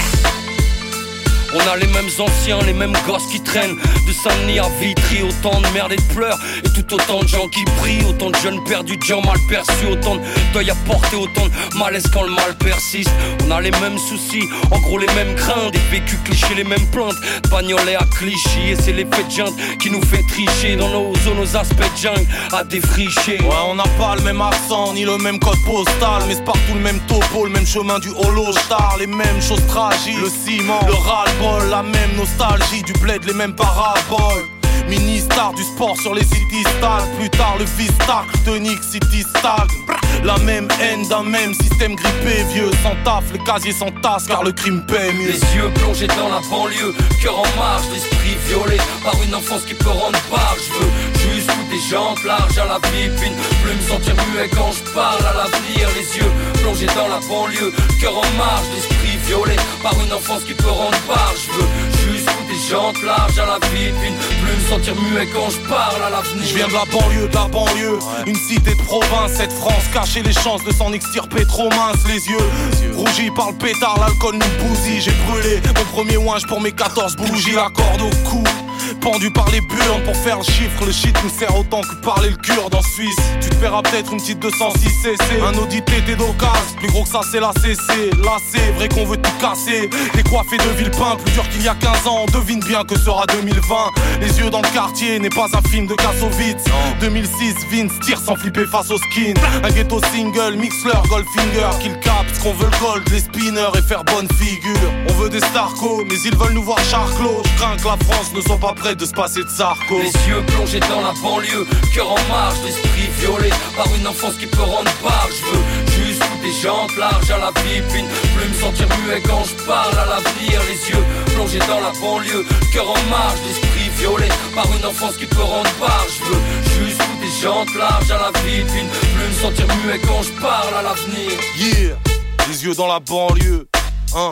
On a les mêmes anciens, les mêmes gosses qui traînent de Saint-Denis à Vitry. Autant de merde et de pleurs et tout autant de gens qui prient. Autant de jeunes perdus, de gens mal perçus. Autant de deuil à porter, autant de malaise quand le mal persiste. On a les mêmes soucis, en gros les mêmes craintes. Des vécus clichés, les mêmes plaintes. Bagnolet à Clichy et c'est l'effet de junte qui nous fait tricher. Dans nos zones, nos aspects de jungle à défricher. Ouais, on n'a pas le même accent, ni le même code postal. Mais c'est partout le même topo, le même chemin du holo star. Les mêmes choses tragiques, le ciment, le ras-le-bol. La même nostalgie du bled, les mêmes paraboles. Mini-star du sport sur les city stades. Plus tard le Vista, tonique city stade. La même haine d'un même système grippé. Vieux sans taf, les casiers sans tasse car le crime paie mieux. Les yeux plongés dans la banlieue, cœur en marche, l'esprit violé par une enfance qui peut rendre barge. Je veux juste foutre des jambes larges à la vie, puis plus me sentir muet quand je parle à l'avenir. Les yeux plongés dans la banlieue, cœur en marche, l'esprit violé par une enfance qui peut rendre barge. Je veux juste foutre des jantes larges à la vie, puis plus me sentir muet quand je parle à l'avenir. Je viens de la banlieue, une cité de province, cette France cacher les chances de s'en extirper trop mince. Les yeux rougis par le pétard, l'alcool nous bousille. J'ai brûlé mon premier ouinge pour mes 14 bougies. La corde au cou, pendu par les burnes pour faire le chiffre. Le shit nous sert autant que parler le kurde en Suisse. Tu te paieras peut-être une petite 206 cc, un Audi TT d'occasion, plus gros que ça c'est la CC. Là c'est vrai qu'on veut tout casser, décoiffé de Villepin, plus dur qu'il y a 15 ans. On devine bien que sera 2020. Les yeux dans le quartier n'est pas un film de Kassovitz. 2006, Vince tire sans flipper face au skin. Un ghetto single, Mixler, Goldfinger, qu'il capte ce qu'on veut le gold, les spinners et faire bonne figure. On veut des Starco, mais ils veulent nous voir charclos. Je crains que la France ne soit pas prête de se passer de Sarko. Les yeux plongés dans la banlieue, cœur en marche, l'esprit violé par une enfance qui peut rendre barge. Je veux juste foutre des jantes larges à la vie, puis plus me sentir muet quand je parle à l'avenir. Les yeux plongés dans la banlieue, cœur en marche, l'esprit violé par une enfance qui peut rendre barge. Je veux juste foutre des jantes larges à la vie, puis plus me sentir muet quand je parle à l'avenir. Yeah, les yeux dans la banlieue, hein.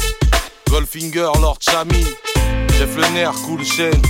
Goldfinger, Lord Chami, Jeff Le Nerf, Cool Chain.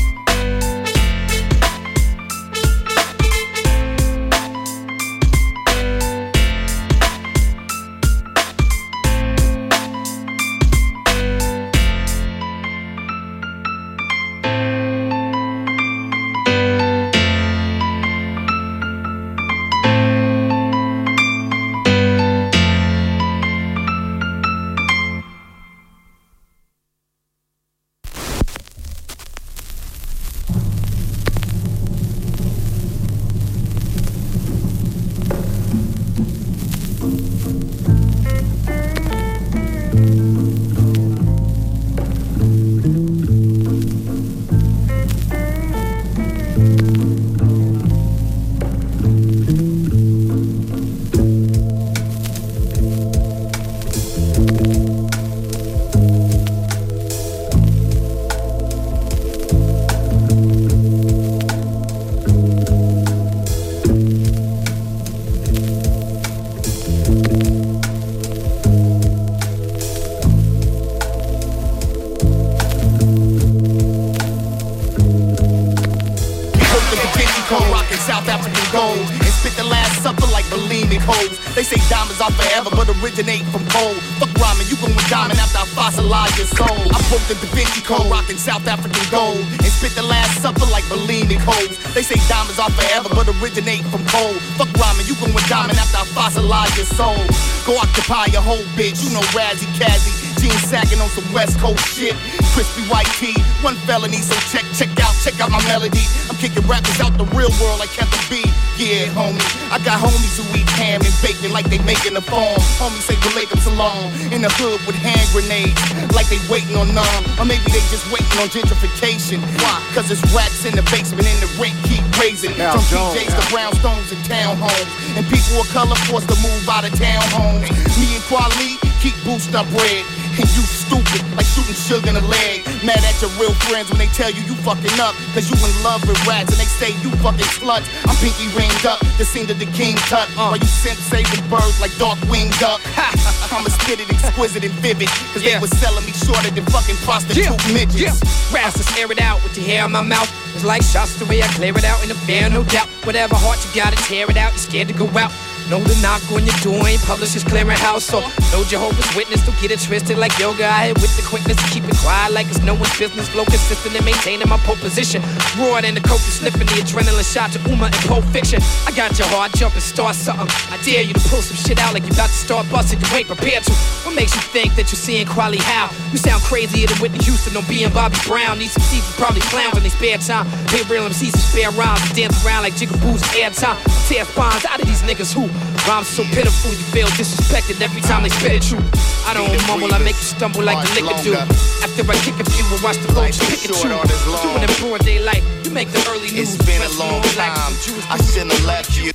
say diamonds are forever, but originate from coal. Fuck rhyming, you going diamond after I fossilize your soul. I broke the Da Vinci Code, rocking South African gold, and spit the last supper like Bellini codes. They say diamonds are forever, but originate from coal. Fuck rhyming, you going diamond after I fossilize your soul. Go occupy your whole bitch, you know Razzie Kazzy. Jeans sagging on some West Coast shit. Crispy white tee, one felony, so check out my melody. I'm kicking rappers out the real world like Kevin B. Yeah, homie, I got homies who eat ham and bacon like they making a farm. Homies say Walaikum Salam in the hood with hand grenades, like they waiting on none. Or maybe they just waiting on gentrification. Why? Cause it's rats in the basement and the rent keep raising. From PJs to brownstones and townhomes. And people of color forced to move out of townhomes. Me and Kweli keep boosting our bread. And you stupid, like shooting sugar in the leg. Mad at your real friends when they tell you fucking up. Cause you in love with rats and they say you fucking sluts. I'm pinky ringed up, the scene to the king cut. While you simp saving birds like dark winged duck. I'ma spit it exquisite and vivid. Cause they was selling me shorter than fucking prostitute midgets. Raps, I air it out with the hair on my mouth. It's like shots the way I clear it out in the fair, no doubt. Whatever heart you gotta tear it out, you're scared to go out. Know the knock on your door ain't publishers clearing house. So no Jehovah's Witness, don't get it twisted like yoga. I hit with the quickness to keep it quiet like it's no one's business. Flow consistent and maintaining my pole position. Raw than the coke is sniffing the adrenaline shot to Uma and Pulp Fiction. I got your heart jumping, start something. I dare you to pull some shit out like you about to start busting. You ain't prepared to. What makes you think that you're seeing Kweli how? You sound crazier than Whitney Houston on being Bobby Brown. Need some seasons, probably clowns in their spare time. Pay real MCs some spare rhymes. Dance around like jigaboos airtime. Tear spines out of these niggas who rhymes so pitiful, you feel disrespected every time they spit at you. I don't mumble, I make you stumble like the liquor do. After I kick a few and watch the folks pick at you. Doing it broad daylight, you make the early news. It's been a long time, I shouldn't have left you.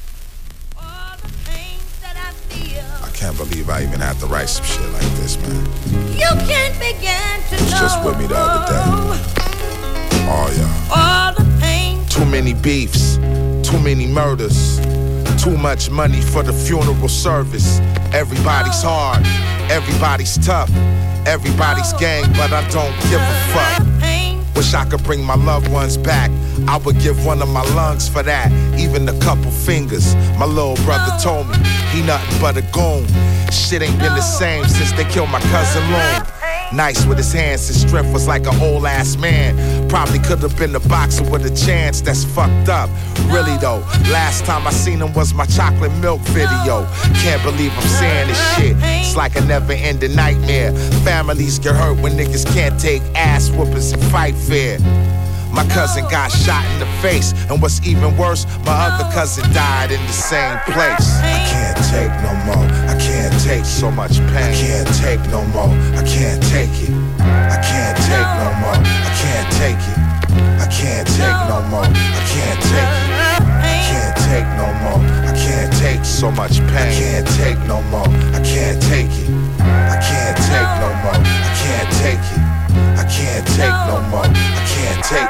I can't believe I even had to write some shit like this, man. You can't begin to know. Just with me the other day. Oh, yeah. All the pain. Too many beefs, too many murders. Too much money for the funeral service. Everybody's hard, everybody's tough, everybody's gang, but I don't give a fuck. Wish I could bring my loved ones back. I would give one of my lungs for that, even a couple fingers. My little brother told me he nothing but a goon. Shit ain't been the same since they killed my cousin Loon. Nice with his hands, his strength was like an old ass man. Probably could have been a boxer with a chance, that's fucked up. Really though, last time I seen him was my chocolate milk video. Can't believe I'm saying this shit, it's like a never ending nightmare. Families get hurt when niggas can't take ass whoopers and fight fair. My cousin got shot in the face, and what's even worse, my other cousin died in the same place. I can't take no more, I can't take so much pain. I can't take no more, I can't take it. I can't take no more, I can't take it. I can't take no more, I can't take it. I can't take no more, I can't take so much pain. I can't take no more, I can't take it. I can't take no more, I can't take it. I can't take no more, I can't take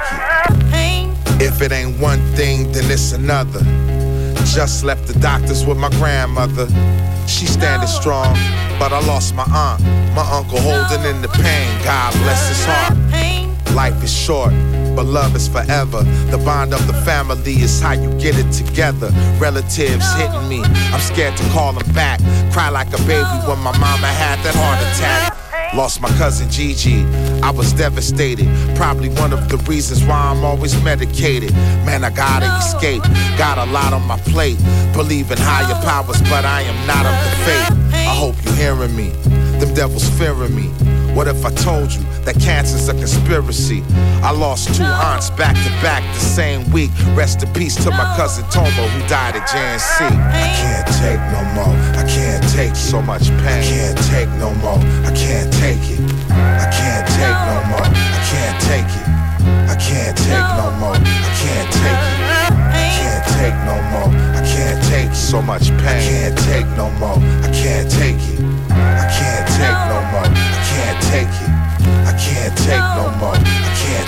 it. If it ain't one thing, then it's another. Just left the doctors with my grandmother. She standing strong, but I lost my aunt. My uncle holding in the pain, God bless his heart. Life is short, but love is forever. The bond of the family is how you get it together. Relatives hitting me, I'm scared to call them back. Cry like a baby when my mama had that heart attack. Lost my cousin Gigi, I was devastated. Probably one of the reasons why I'm always medicated. Man, I gotta escape, got a lot on my plate. Believe in higher powers, but I am not of the faith. I hope you hearing me, them devils fearing me. What if I told you that cancer's a conspiracy? I lost two aunts back to back the same week. Rest in peace to my cousin Tomo who died at JNC. I can't take no more, I can't take so much pain. I can't take no more, I can't take it. I can't take no more, I can't take it. I can't take no more, I can't take it. I can't take no more, I can't take so much pain. I can't take no more, I can't take it. I can't take no more, I can't take it. I can't take no more, I can't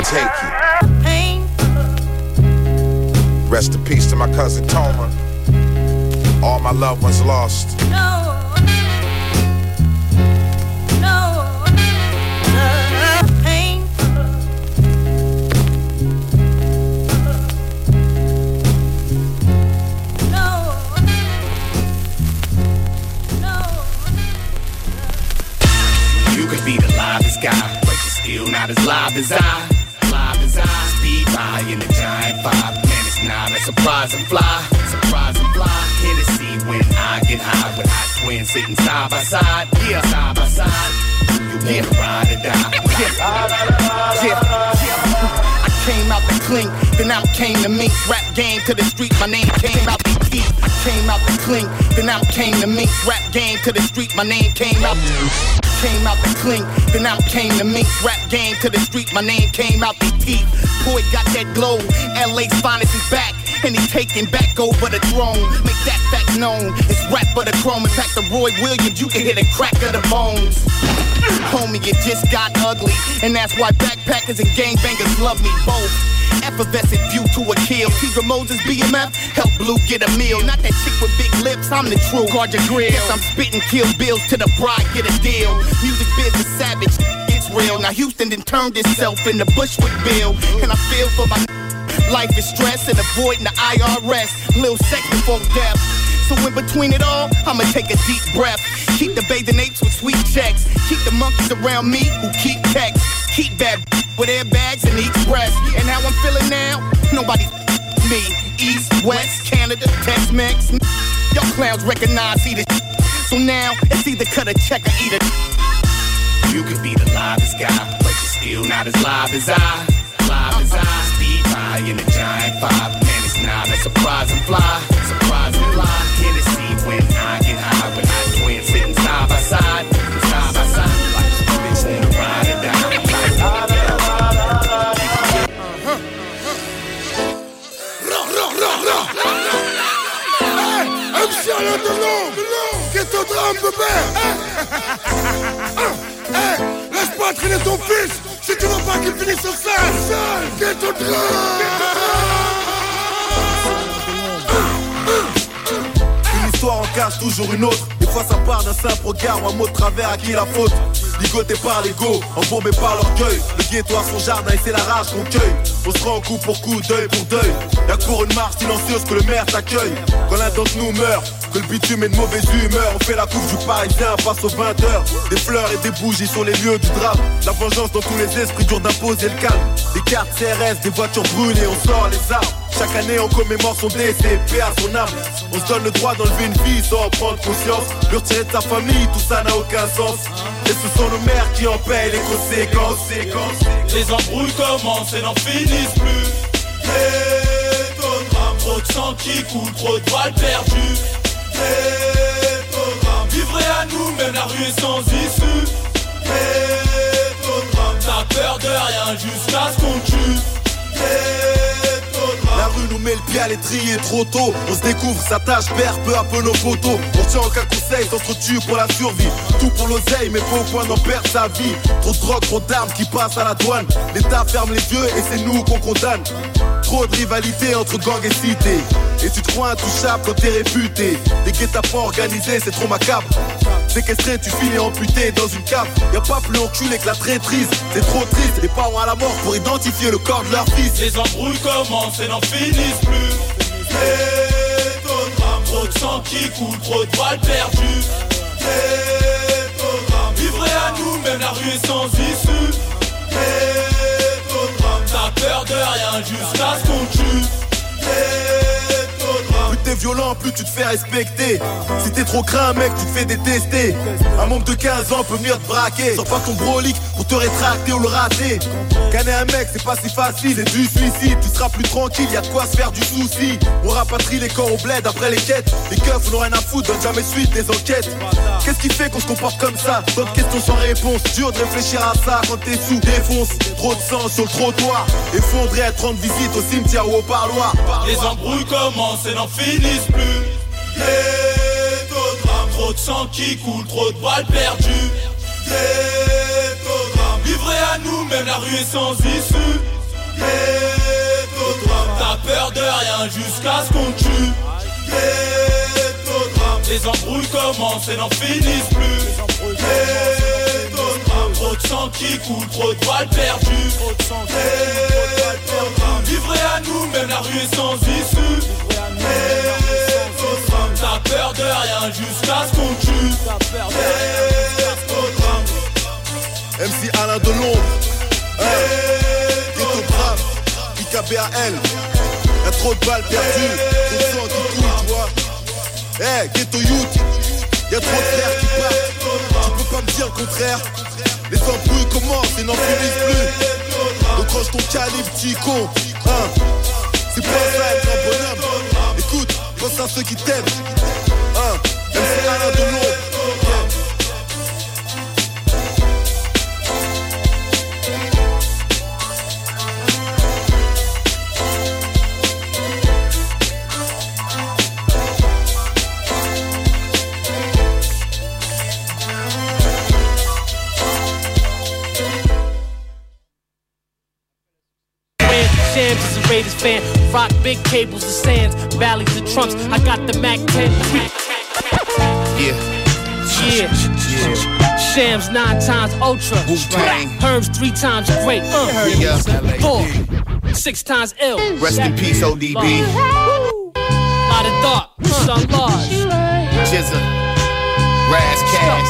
take it. Rest in peace to my cousin Toma. All my loved ones lost. still not as live as I. Live as I. Speed by in the giant 5. Man, it's not a surprise and fly. Surprise and fly. Hennessy when I get high. With hot twins sitting side by side. Yeah, side by side. You wanna ride or die? I came out the clink, then out came the mink. Rap game to the street, my name came out the teeth. I came out the clink, then out came the mink. Rap game to the street, my name came out. Came out the clink, then out came the mink. Rap game to the street, my name came out the teeth. Boy got that glow, LA's finest is back. And he's taking back over the throne. Make that fact known. It's rap for the chrome. In fact, the Roy Williams, you can hear the crack of the bones. Homie, it just got ugly. And that's why backpackers and gangbangers love me both. Effervescent view to a kill. Tigra Moses, BMF, help Blue get a meal. Not that chick with big lips, I'm the true. Guard your grill. Yes, I'm spitting kill bills to the bride, get a deal. Music business savage, it's real. Now Houston done turned itself into Bushwick Bill. And I feel for my life is stress and avoiding the IRS. Lil' sex before death. So in between it all, I'ma take a deep breath. Keep the bathing apes with sweet checks. Keep the monkeys around me who keep texts. Keep bad with airbags and express. And how I'm feeling now, nobody me. East, West, Canada, Tex-Mex. Y'all clowns recognize either. So now, it's either cut a check or eat it. You could be the livest guy, but you're still not as live as I. Live as I. Speed by in the giant 5. Man, it's not a surprise and fly. Surprise and fly. Hennessy when I get high. When I twins sitting side by side. Side by side. Like a bitch in a ride or die. MC Alain Delon, qu'est-ce que drame, bébé? Laisse pas traîner ton fils si tu veux pas qu'il finisse au sale. Qu'est-ce que drame? Une histoire en cache toujours une autre. Des fois ça part d'un simple regard ou un mot de travers à qui la faute. Ligoté par l'ego, embourbé par l'orgueil. Le ghetto à son jardin et c'est la rage qu'on cueille. On se rend coup pour coup, deuil pour deuil. Y'a pour une marche silencieuse que le maire t'accueille. Quand l'un d'entre nous meurt, que le bitume est de mauvaise humeur. On fait la coupe du Parisien, passe aux 20h. Des fleurs et des bougies sur les lieux du drame. La vengeance dans tous les esprits, dur d'imposer le calme. Des cartes CRS, des voitures brûlées, on sort les armes. Chaque année on commémore son décès, paix à son âme. On se donne le droit d'enlever une vie sans en prendre conscience. Le retirer de sa famille, tout ça n'a aucun sens. Et ce sont nos mères qui en payent les conséquences. Les embrouilles commencent et n'en finissent plus. Ghetto drame, trop de sang qui coule, trop de balles perdues. Ghetto drame, livré à nous, même la rue est sans issue. Ghetto drame, t'as peur de rien jusqu'à ce qu'on tue. La rue nous met le pied à l'étrier trop tôt. On se découvre, sa tâche perd peu à peu nos photos. On tient aucun conseil, s'entretue pour la survie. Tout pour l'oseille, mais pas au point d'en perdre sa vie. Trop de drogue, trop d'armes qui passent à la douane. L'État ferme les yeux et c'est nous qu'on condamne. Trop de rivalité entre gang et cité. Et tu te crois intouchable quand t'es réputé. Des guet-apens organisés, c'est trop macabre. Séquestré, tu finis amputé dans une cave. Y'a pas plus enculé que la traîtrise. C'est trop triste, les parents à la mort pour identifier le corps de leur fils. Les embrouilles commencent et n'en finissent plus. Ghetto drame, trop de sang qui coule, trop de balles perdues. Ghetto drame, livré à nous, même la rue est sans issue. Ghetto drame, t'as peur de rien jusqu'à ce qu'on tue. Plus t'es violent, plus tu te fais respecter. Si t'es trop craint, mec, tu te fais détester. Un môme de 15 ans peut venir te braquer. Sors pas ton brolic pour te rétracter ou le rater. Canner un mec, c'est pas si facile, c'est du suicide. Tu seras plus tranquille, y'a de quoi se faire du souci. On rapatrie les corps au bled après les quêtes. Les keufs, on n'a rien à foutre, donne jamais suite des enquêtes. Qu'est-ce qui fait qu'on se comporte comme ça? D'autres questions sans réponse. Dur de réfléchir à ça quand t'es sous défonce. Trop de sang sur le trottoir. Effondré à 30 visites au cimetière ou au parloir. Les embrouilles commencent et n'en finissent plus. Ghetto drame, trop de sang qui coule, trop de balles perdues. Ghetto drame, livré à nous, même la rue est sans issue. Ghetto drame, t'as peur de rien jusqu'à ce qu'on tue. Ghetto drame, les embrouilles commencent et n'en finissent plus. Ghetto drame, trop de sang qui coule, trop de balles perdues. Ghetto drame, livré à nous, même la rue est sans issue. Ghetto drame, t'as peur de rien jusqu'à ce qu'on tue. Ghetto drame. MC Alain Delon, BAL. Y'a trop de balles perdues, trop de sang qui coule, tu vois. Eh, ghetto youth, y'a trop de frères qui partent. Tu peux pas me dire le contraire. Les embrouilles commencent et n'en finissent plus. Donc range ton calibre, petit con. Hein. C'est pas ça être un bonhomme. Écoute, pense à ceux qui t'aiment. Hein. Même si rien de long. Shams is a Raiders fan. Rock big cables and sands, valleys and trumps. I got the Mac 10. Yeah. Shams 9 times ultra. Herms 3 times great. 4, 6 times ill. Rest in peace, ODB. Out of dark, sun large. Jizza. Raz Cass.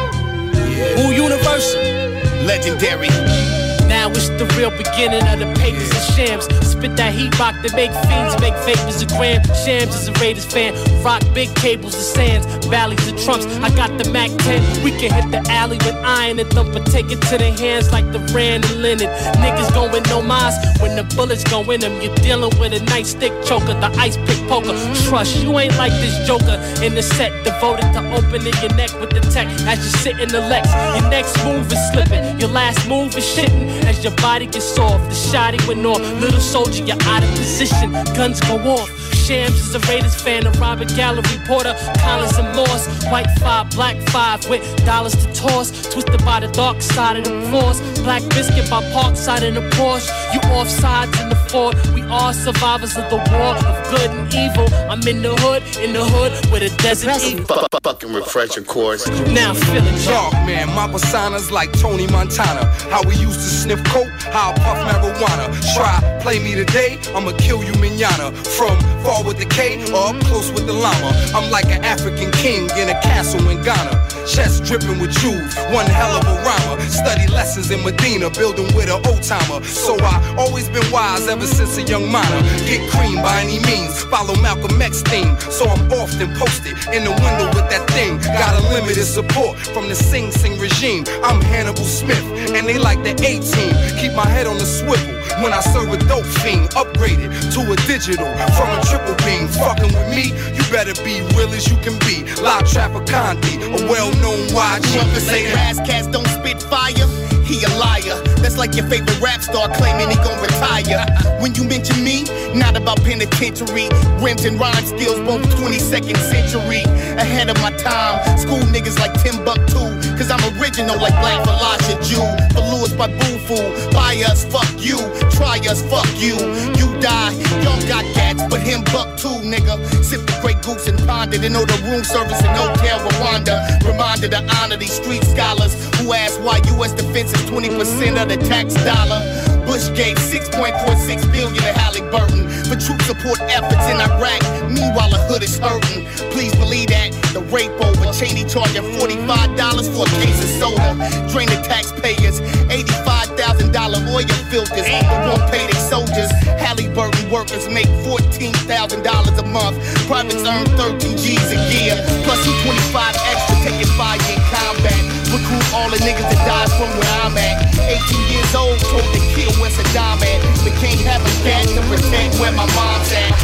Who Universal. Legendary. Now it's the real beginning of the papers and Shams. Spit that heat rock that make fiends make vapors a gram. Shams is a Raiders fan. Rock big cables and sands, valleys and trumps. I got the Mac 10. We can hit the alley with iron and thump, but take it to the hands like the Rand and Leonard. Niggas going no mas when the bullets go in them. You're dealing with a nice stick choker, the ice pick poker. Trust you ain't like this joker in the set, devoted to opening your neck with the tech as you sit in the Lex. Your next move is slipping, your last move is shitting. As your body gets soft, the shotty went off. Little soldier, you're out of position. Guns go off. Shams is a Raiders fan, a Robert Gallery Porter, Collins and Morse. White 5, black 5 with dollars to toss. Twisted by the dark side of the force. Black biscuit by Parkside in the Porsche. You off sides in the fort. We are survivors of the war of good and evil. I'm in the hood with a desert eagle. Fucking refresher course. Now I'm feeling dark, man. My persona's like Tony Montana. How we used to sniff coke, how I puff marijuana. Try, play me today, I'ma kill you manana. From far with the K or up close with the llama. I'm like an African king in a castle in Ghana. Chest dripping with jewels, one hell of a rhymer. Study lessons in Medina, building with an old timer. So I always been wise ever since a young minor. Get cream by any means, follow Malcolm X theme. So I'm often posted in the window with that thing. Got unlimited support from the Sing Sing regime. I'm Hannibal Smith, and they like the A-team. Keep my head on the swivel when I serve a dope fiend. Upgraded to a digital from a triple beam. Fucking with me, you better be real as you can be. La Traficante, a well-known YG. You say Raz Cass don't spit fire? He a liar. That's like your favorite rap star claiming he gon' retire. When you mention me, not about penitentiary. Rims and rhyme skills, both 22nd century. Ahead of my time, school niggas like Timbuktu. Cause I'm original like Black Falacia Jew. Followers by Boo-Foo. Buy us, fuck you. Try us, fuck you. You die, y'all got gats, but him buck too, nigga. Sip the Grey Goose and pondered and know the room service in Hotel Rwanda. Reminder to honor these street scholars who ask why U.S. defense is 20% of the tax dollar. Bush gave $6.46 billion to Halliburton for troop support efforts in Iraq. Meanwhile, the hood is hurting. Please believe that. The rape over Cheney charging $45 for a case of soda. Drain the taxpayers. $85,000 oil filters that won't pay their soldiers. Halliburton workers make $14,000 a month. Privates earn 13 G's a year. Plus 25 extra taking fire in combat. Recruit all the niggas that died from where I'm at. 18 years old, told to kill West Saddam at. But can't have a dad to protect where my mom's at.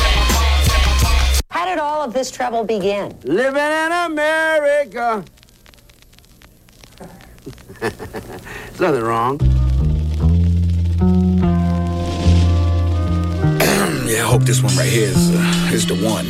How did all of this trouble begin? Living in America. There's nothing wrong. Yeah, I hope this one right here is the one.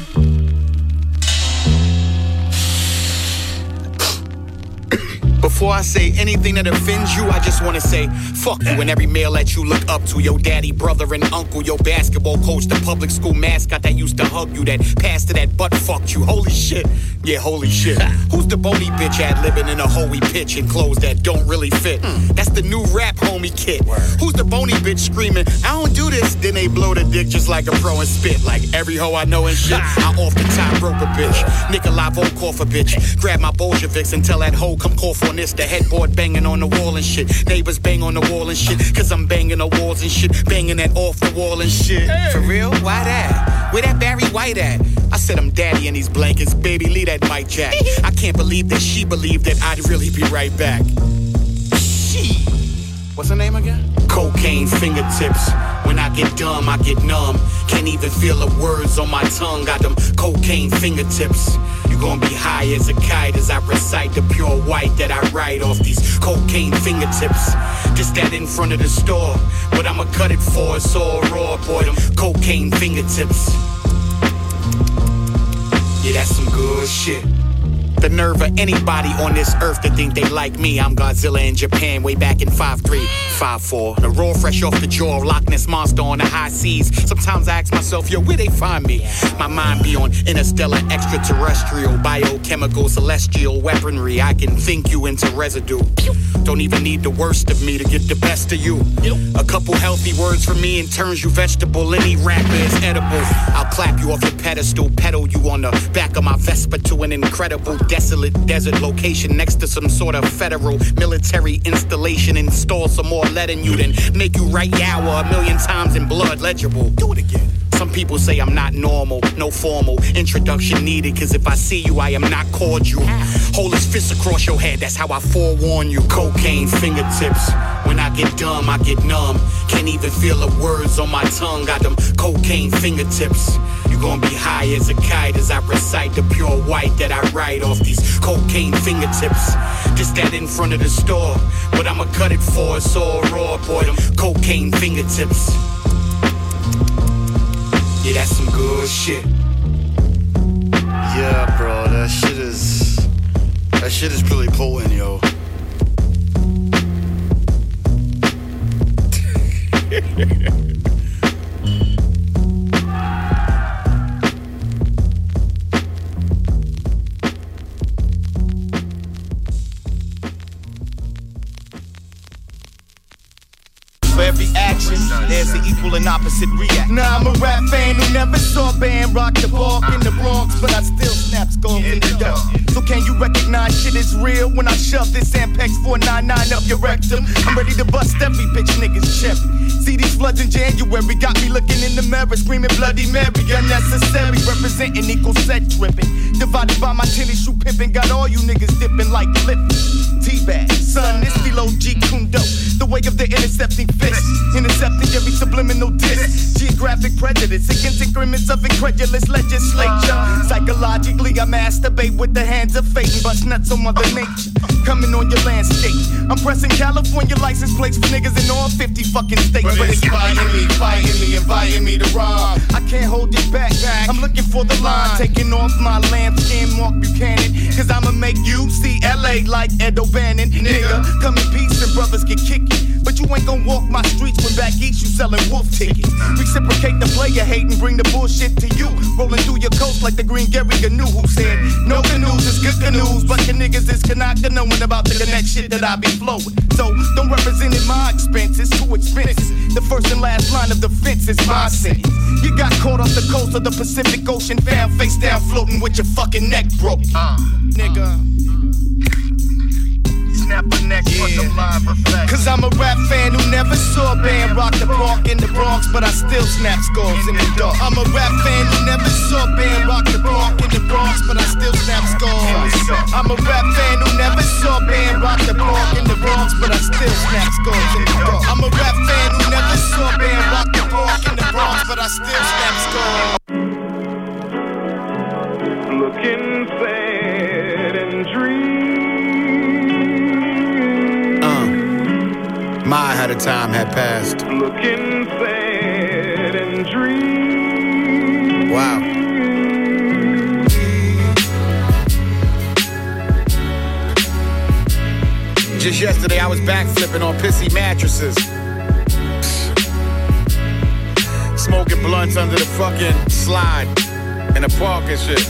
Before I say anything that offends you, I just wanna say fuck you and every male that you look up to. Your daddy, brother, and uncle, your basketball coach, the public school mascot that used to hug you, that pastor that butt fucked you. Holy shit, yeah, holy shit. Who's the bony bitch living in a hoey pitch and clothes that don't really fit? That's the new rap homie kid. Who's the bony bitch screaming, I don't do this? Then they blow the dick just like a pro and spit. Like every hoe I know and shit, I off the top rope a bitch. Nikolai Volkov a bitch. Grab my Bolsheviks and tell that hoe come call for an this, the headboard banging on the wall and shit. Neighbors bang on the wall and shit, cause I'm banging the walls and shit, banging that off the wall and shit. Hey. For real? Why that? Where that Barry White at? I said I'm daddy in these blankets, baby, leave that mic jack. I can't believe that she believed that I'd really be right back. She. What's her name again? Cocaine fingertips. When I get dumb, I get numb. Can't even feel the words on my tongue. Got them cocaine fingertips. You gonna be high as a kite as I recite the pure white that I write off these cocaine fingertips. Just that in front of the store. But I'ma cut it for it's all raw, boy. Them cocaine fingertips. Yeah, that's some good shit. The nerve of anybody on this earth to think they like me. I'm Godzilla in Japan way back in 5'3", 5'4". The raw fresh off the jaw, Loch Ness monster on the high seas. Sometimes I ask myself, yo, where they find me? My mind be on interstellar, extraterrestrial, biochemical, celestial weaponry. I can think you into residue. Don't even need the worst of me to get the best of you. A couple healthy words from me and turns you vegetable. Any rapper is edible. I'll clap you off your pedestal, pedal you on the back of my Vespa to an incredible desolate desert location next to some sort of federal military installation. Install some more lead in you, then make you write yawa 1,000,000 times in blood legible. Do it again. Some people say I'm not normal, no formal introduction needed, cause if I see you, I am not cordial. Hold his fist across your head, that's how I forewarn you. Cocaine fingertips. When I get dumb, I get numb. Can't even feel the words on my tongue. Got them cocaine fingertips. You gonna be high as a kite as I recite the pure white that I write off these cocaine fingertips. Just that in front of the store. But I'ma cut it for it's all raw, boy. Them cocaine fingertips. Yeah, that's some good shit. Yeah, bro, that shit is really potent, yo. For every action, there's an equal and opposite reaction. Nah, I'm a rap fan who never saw a band rock the park in the Bronx, but I still snap skulls in the dark. So can you recognize shit is real when I shove this Ampex 499 up your rectum? I'm ready to bust every bitch nigga's cherry. See these floods in January got me looking in the mirror, screaming Bloody Mary, unnecessary, representing equal set tripping. Divided by my tennis shoe pimping, got all you niggas dipping like Lippin. T-Bag, son, this Philo G Kundo. The way of the intercepting fist, intercepting every subliminal diss. Geographic prejudice against increments of incredulous legislature. Psychologically, I masturbate with the hands of fate and bust nuts on Mother Nature. Coming on your landscape, I'm pressing California license plates for niggas in all 50 fucking states. But it's fighting me, inviting me to rob. I can't hold it back. I'm looking for the line, taking off my lambskin, Mark Buchanan. Cause I'ma make you see LA like Ed O'Bannon. Nigga, come in peace and brothers get kicky. But you ain't gon' walk my streets when back east you selling wolf tickets. Reciprocate the player hate and bring the bullshit to you. Rolling through your coast like the Green Gary Gnu who said, no canoes is good canoes, but your niggas is Kanaka knowing about the connect shit that I be flowing. So don't represent at my expense, it's too expensive. The first and last line of defense is my sentence. You got caught off the coast of the Pacific Ocean, found face down floating with your fucking neck broke. Nigga. Snap a neck for some live effect. Cause I'm a rap fan who never saw a band rock the park in the Bronx, but I still snap skulls in the dark. I'm a rap fan who never saw a band rock the park in the Bronx, but I still snap skulls. I'm a rap fan who never saw a band rock the park in the Bronx, but I still snap skulls in the dark. I'm a rap fan who never saw a band rock the park in the Bronx, but I still snap skulls. Looking sad and dream. My how the time had passed. Looking sad and dream. Wow. Just yesterday I was backflipping on pissy mattresses. Smoking blunts under the fucking slide in the park and shit.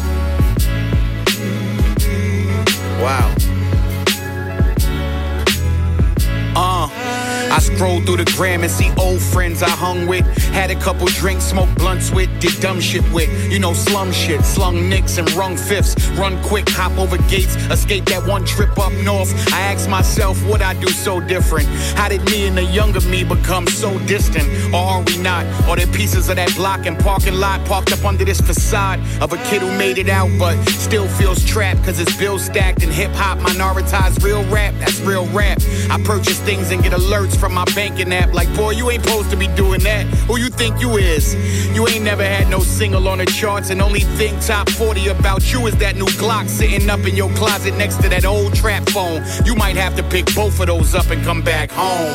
Wow. I Scroll through the gram and see old friends I hung with. Had a couple drinks, smoked blunts with, did dumb shit with. You know, slum shit, slung nicks and rung fifths. Run quick, hop over gates, escape that one trip up north. I asked myself, what I do so different? How did me and the younger me become so distant? Or are we not? Are there pieces of that block and parking lot parked up under this facade of a kid who made it out but still feels trapped cause his bills stacked and hip-hop minoritized real rap? That's real rap. I purchase things and get alerts from my banking app like, boy, you ain't supposed to be doing that. Who you think you is? You ain't never had no single on the charts, and only thing top 40 about you is that new Glock sitting up in your closet next to that old trap phone. You might have to pick both of those up and come back home.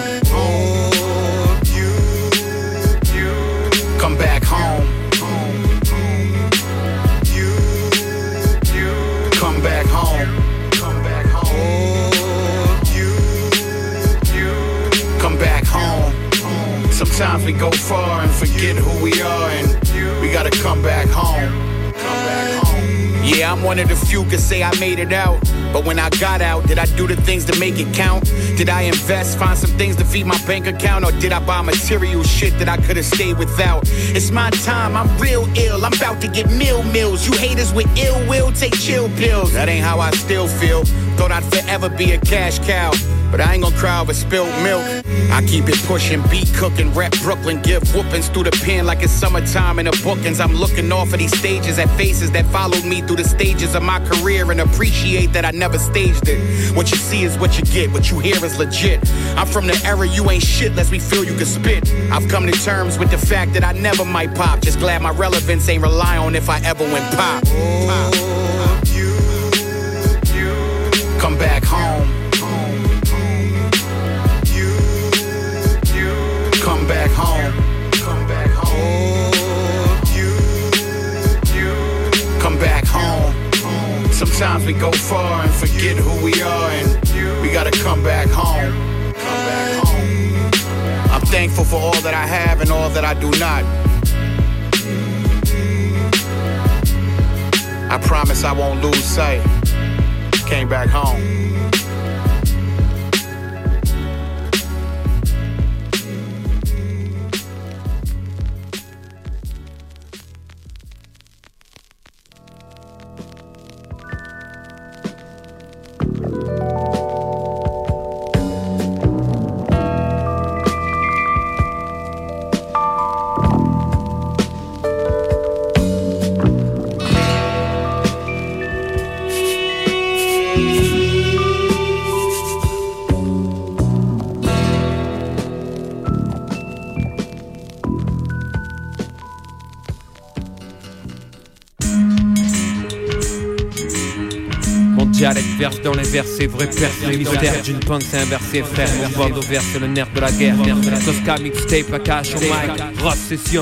Come back home. Come back home. Come back home. Come back home. Sometimes we go far and forget who we are, and we gotta come back home. Come back home. Yeah, I'm one of the few could say I made it out. But when I got out, did I do the things to make it count? Did I invest, find some things to feed my bank account? Or did I buy material shit that I could have stayed without? It's my time, I'm real ill. I'm about to get meals. You haters with ill will, take chill pills. That ain't how I still feel. Thought I'd forever be a cash cow, but I ain't gonna cry over spilled milk. I keep it pushing, beat cooking, rep Brooklyn, give whoopings through the pen like it's summertime in the bookings. I'm looking off of these stages at faces that followed me through the stages of my career and appreciate that I never staged it. What you see is what you get, what you hear is legit. I'm from the era you ain't shit lest we feel you can spit. I've come to terms with the fact that I never might pop. Just glad my relevance ain't rely on if I ever went pop. Come back home. Come back home. Come back home. Come back home. Sometimes we go far and forget who we are, and we gotta come back home. Come back home. I'm thankful for all that I have and all that I do not. I promise I won't lose sight. Came back home. Dialecte verse dans les vers, c'est vrai, perce les mystères d'une pensée inversée, frère. Mon bande au verse, le nerf de la guerre. Tosca mixtape, à cash au mic, Ross session.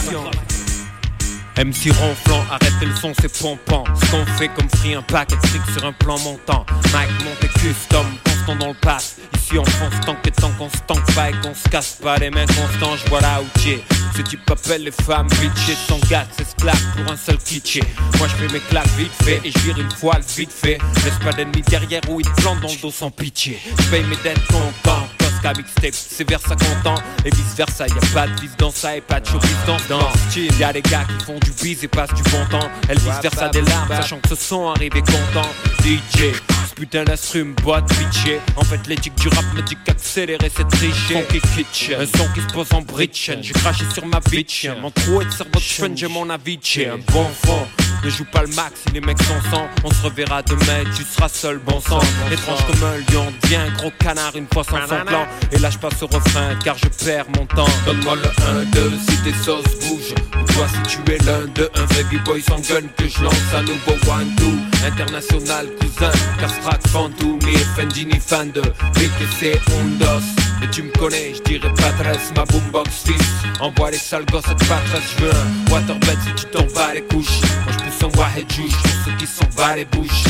MC ronflant, arrêtez le son, c'est pompant. Ce qu'on fait comme free, un paquet de fric sur un plan montant. Mike monté custom, constant dans le pass. Ici en France, tant qu'on se tanque pas et qu'on se casse pas les mains constants, je vois là où tu es. Ce type appelle les femmes bitches, son gars s'esclave pour un seul kitché. Moi je fais mes claques vite fait et je vire une voile vite fait. Laisse pas d'ennemis derrière ou ils te plantent dans le dos sans pitié. Je paye mes dettes content. Mixtape, c'est vers ça content et vice versa, y'a pas de vice dans ça et pas de showbiz dans ce style. Y'a des gars qui font du biz et passent du bon temps. Elle vice versa des larmes, sachant que ce son arrivé content. DJ, ce putain d'instrum, boîte pitché. En fait l'éthique du rap me dit qu'accélérer c'est tricher. Son qui kitsch, un son qui se pose en bridge. J'ai craché sur ma bitch, mon trou est de cerveau de fun, j'ai mon avicii. Un bon fond, ne joue pas le max si les mecs sont sans. On se reverra demain, tu seras seul, bon sang. Étrange comme un lion, deviens un gros canard une fois sans son plan. Et là je passe au refrain car je perds mon temps. Donne-moi le 1-2 si tes sauces bougent. Ou toi si tu es l'un de un vrai b-boy sans gun que je lance un nouveau 1-2 international cousin. Castrac, Fandou, ni Fendi ni fan de BTC Undos. Et tu me connais, je dirais patresse, ma boombox fils. Envoie les sales gosses à patresse, je veux un waterbed si tu t'en bats les couches. Moi je pousse un wahed juge pour ceux qui s'en battent les bouches.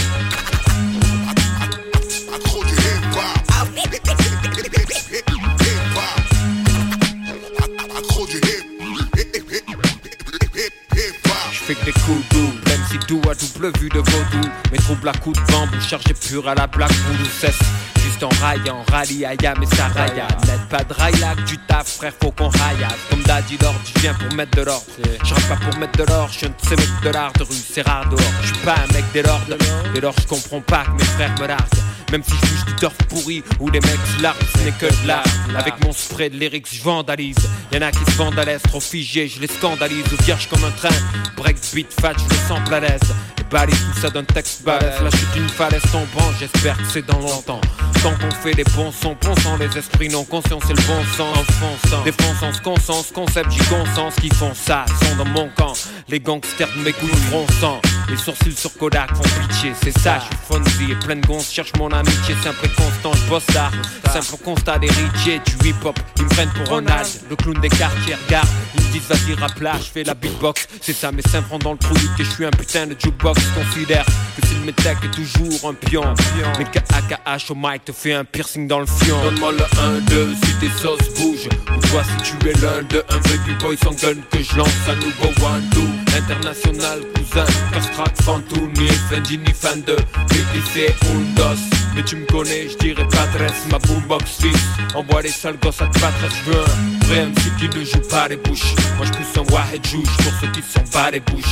Je fais que des coups doux, même si doux à double vue de vaudou. Mes troupes ressemble à coup de bambou chargé pur à la black voodoo cesse. Juste en raillant, rallye, ayam et saraya. N'aide pas de rail-lac, du taf, frère, faut qu'on raille. Comme Daddy Lord, je viens pour mettre de l'ordre. Je rappe pas pour mettre de l'or, je ne sais mettre de l'art de rue, c'est rare dehors. Je suis pas un mec dès lors, je comprends pas que mes frères me larguent. Même si je bouge du turf pourri ou les mecs se larguent, ce n'est que de l'art. Avec mon spray de lyrics, je vandalise. Y'en a qui se vandalisent, trop figés, je les scandalise. Ou vierge comme un train, break, beat, fat, je le sens à l'aise. Les balises, tout ça donne texte balèze. La chute d'une falaise tombant, j'espère que c'est dans longtemps. Tant qu'on fait les bons sons, ponçant les esprits non conscients, c'est le bon sens. Enfonçant, défonçant ce consens, concept gigonsens qui font ça, sont dans mon camp. Les gangsters de mes couilles fronçants. Les sourcils sur Kodak font pitié, c'est ça, je suis Fonzie et pleine gonce, cherche mon amitié, simple et constant, je bosse d'art. Simple constat d'héritier du hip-hop, ils me prennent pour Ronald, le clown des quartiers, regarde. Ils me disent vas-y rap là, je fais la beatbox. C'est ça, mes seins prennent dans le trou que je suis un putain de jukebox. Considère que si le métèque est toujours un pion, mais KAKH au mic te fait un piercing dans le fion. Donne-moi le 1-2 si tes sauces bougent, ou toi si tu es l'un de un baby boy sans gun que je lance un nouveau one-two. International cousin, Castrat, Fantou, ni Fendi, ni fan de BTC, Undos. Mais tu me connais, je dirais patresse, ma boombox fils. Envoie les sales gosses à te battre, je veux un vrai MC qui ne joue pas les bouches. Moi je pousse un wahed jouche pour ceux qui ne sont pas les bouches.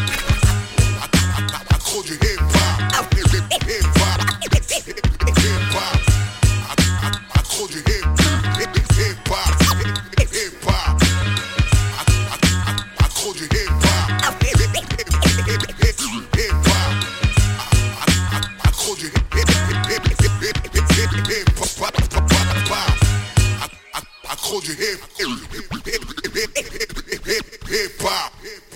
Accro du hip-hop, hip-hop, hip-hop, accro du hip-hop, hip-hop, accro du hip-hop, accro du accro du hip-hop.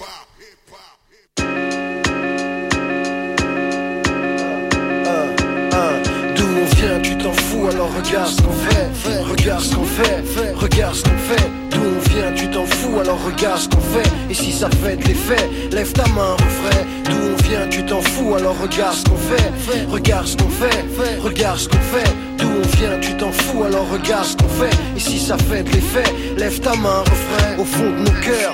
D'où on vient, tu t'en fous, alors regarde ce qu'on fait, regarde ce qu'on fait, regarde ce qu'on fait. D'où on vient, tu t'en fous, alors regarde ce qu'on fait. Et si ça fait de l'effet, lève ta main, refrain. D'où on vient, tu t'en fous, alors regarde ce qu'on fait, regarde ce qu'on fait, regarde ce qu'on fait. D'où on vient, tu t'en fous, alors regarde ce qu'on fait. Et si ça fait de l'effet, lève ta main, refrain. Au fond de nos cœurs,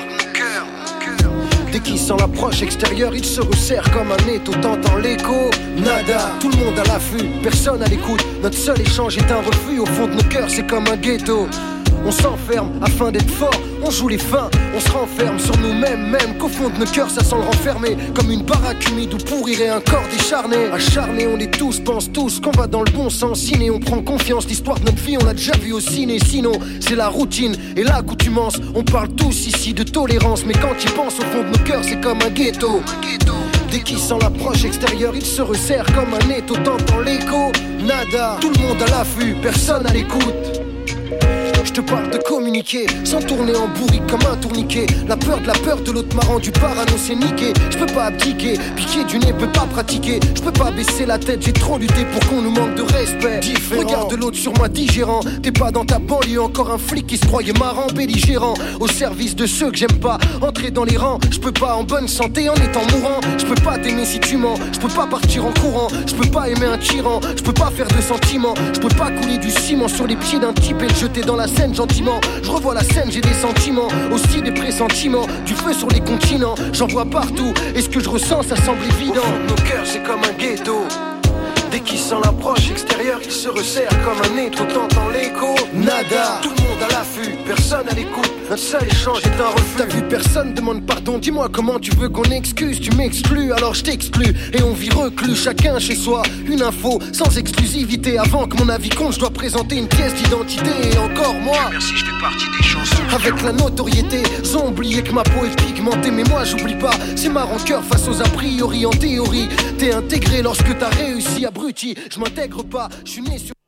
dès qu'il sent l'approche extérieure, il se resserre comme un étau, t'entends l'écho. Nada, tout le monde à l'affût, personne à l'écoute. Notre seul échange est un refus, au fond de nos cœurs c'est comme un ghetto. On s'enferme afin d'être fort, on joue les fins, on se renferme sur nous-mêmes, même qu'au fond de nos cœurs ça sent le renfermer. Comme une baraque humide où pourrirait un corps décharné. Acharné, on est tous, pense tous qu'on va dans le bon sens. Ciné, on prend confiance, l'histoire de notre vie on l'a déjà vu au ciné. Sinon, c'est la routine et l'accoutumance. On parle tous ici de tolérance, mais quand ils pensent au fond de nos cœurs c'est comme un ghetto. Dès qu'il sent l'approche extérieure, il se resserre comme un étau, t'entends l'écho. Nada, tout le monde à l'affût, personne à l'écoute. Je te parle de communiquer, sans tourner en bourrique comme un tourniquet. La peur de l'autre m'a rendu parano, c'est niqué. Je peux pas abdiquer, piquer du nez peut pas pratiquer. Je peux pas baisser la tête, j'ai trop lutté pour qu'on nous manque de respect. Regarde l'autre sur moi digérant. T'es pas dans ta banlieue, encore un flic qui se croyait marrant, belligérant. Au service de ceux que j'aime pas, entrer dans les rangs. Je peux pas en bonne santé en étant mourant. Je peux pas t'aimer si tu mens, je peux pas partir en courant. Je peux pas aimer un tyran, je peux pas faire de sentiments. Je peux pas couler du ciment sur les pieds d'un type et le jeter dans la scène gentiment. Je revois la scène, j'ai des sentiments, aussi des pressentiments. Du feu sur les continents, j'en vois partout. Et ce que je ressens, ça semble évident. Au fond de nos cœurs, c'est comme un ghetto. Dès qu'il sent l'approche extérieure, il se resserre comme un étau, t'entends l'écho. Nada, tout le monde à l'affût, personne à l'écoute. Un seul échange est un refus. T'as vu, personne demande pardon. Dis-moi comment tu veux qu'on excuse. Tu m'exclus, alors je t'exclus. Et on vit reclus, chacun chez soi. Une info sans exclusivité. Avant que mon avis compte, je dois présenter une pièce d'identité. Et encore moi, merci, je fais partie des chansons. Avec la notoriété, ils ont oublié que ma peau est pigmentée. Mais moi j'oublie pas, c'est ma rancœur face aux a priori. En théorie, t'es intégré lorsque t'as réussi. Abruti, je m'intègre pas, je suis né sur...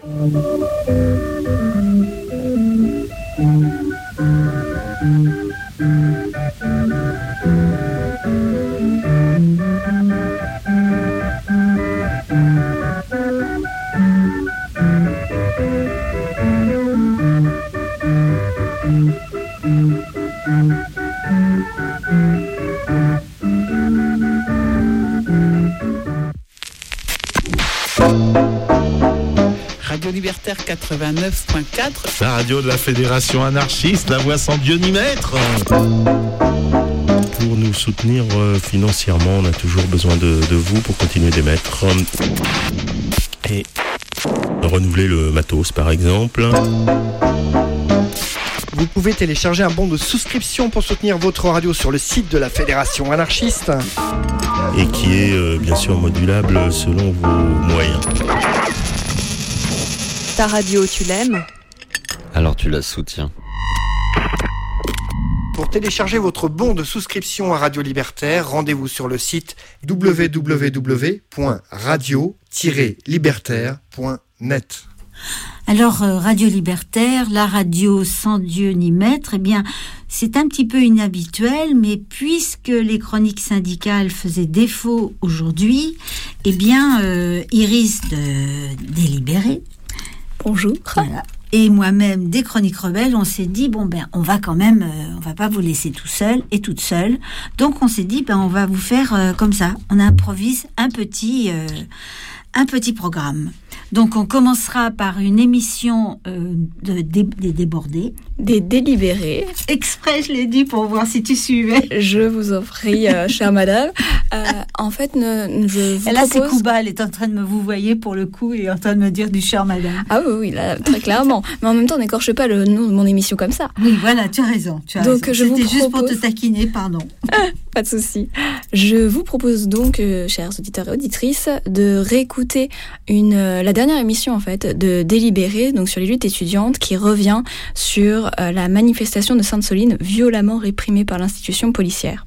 Radio Libertaire 89.4. La radio de la Fédération anarchiste, la voix sans Dieu ni maître. Pour nous soutenir financièrement, on a toujours besoin de vous pour continuer d'émettre et renouveler le matos par exemple. Vous pouvez télécharger un bon de souscription pour soutenir votre radio sur le site de la Fédération Anarchiste. Et qui est bien sûr modulable selon vos moyens. Ta radio, tu l'aimes ? Alors tu la soutiens. Pour télécharger votre bon de souscription à Radio Libertaire, rendez-vous sur le site www.radio-libertaire.net. Alors, Radio Libertaire, la radio sans Dieu ni maître, eh bien, c'est un petit peu inhabituel, mais puisque les chroniques syndicales faisaient défaut aujourd'hui, eh bien, Iris de Délibéré. Bonjour. Voilà. Et moi-même, des Chroniques Rebelles, on s'est dit, bon ben, on va quand même, on va pas vous laisser tout seul et toute seule. Donc on s'est dit, ben, on va vous faire comme ça. On improvise un petit programme. Donc on commencera par une émission des débordés. Des délibérés. Exprès, je l'ai dit pour voir si tu suivais. Je vous en prie, chère madame. En fait, je vous là, propose... c'est Kuba, elle est en train de me vouvoyer pour le coup et en train de me dire du chère madame. Ah oui, là, très clairement. Mais en même temps, n'écorche pas le nom de mon émission comme ça. Oui, voilà, tu as raison. Donc, je vous propose... juste pour te taquiner, pardon. Pas de souci. Je vous propose donc, chers auditeurs et auditrices, de réécouter la dernière émission en fait de Délibéré, donc sur les luttes étudiantes, qui revient sur la manifestation de Sainte-Soline violemment réprimée par l'institution policière.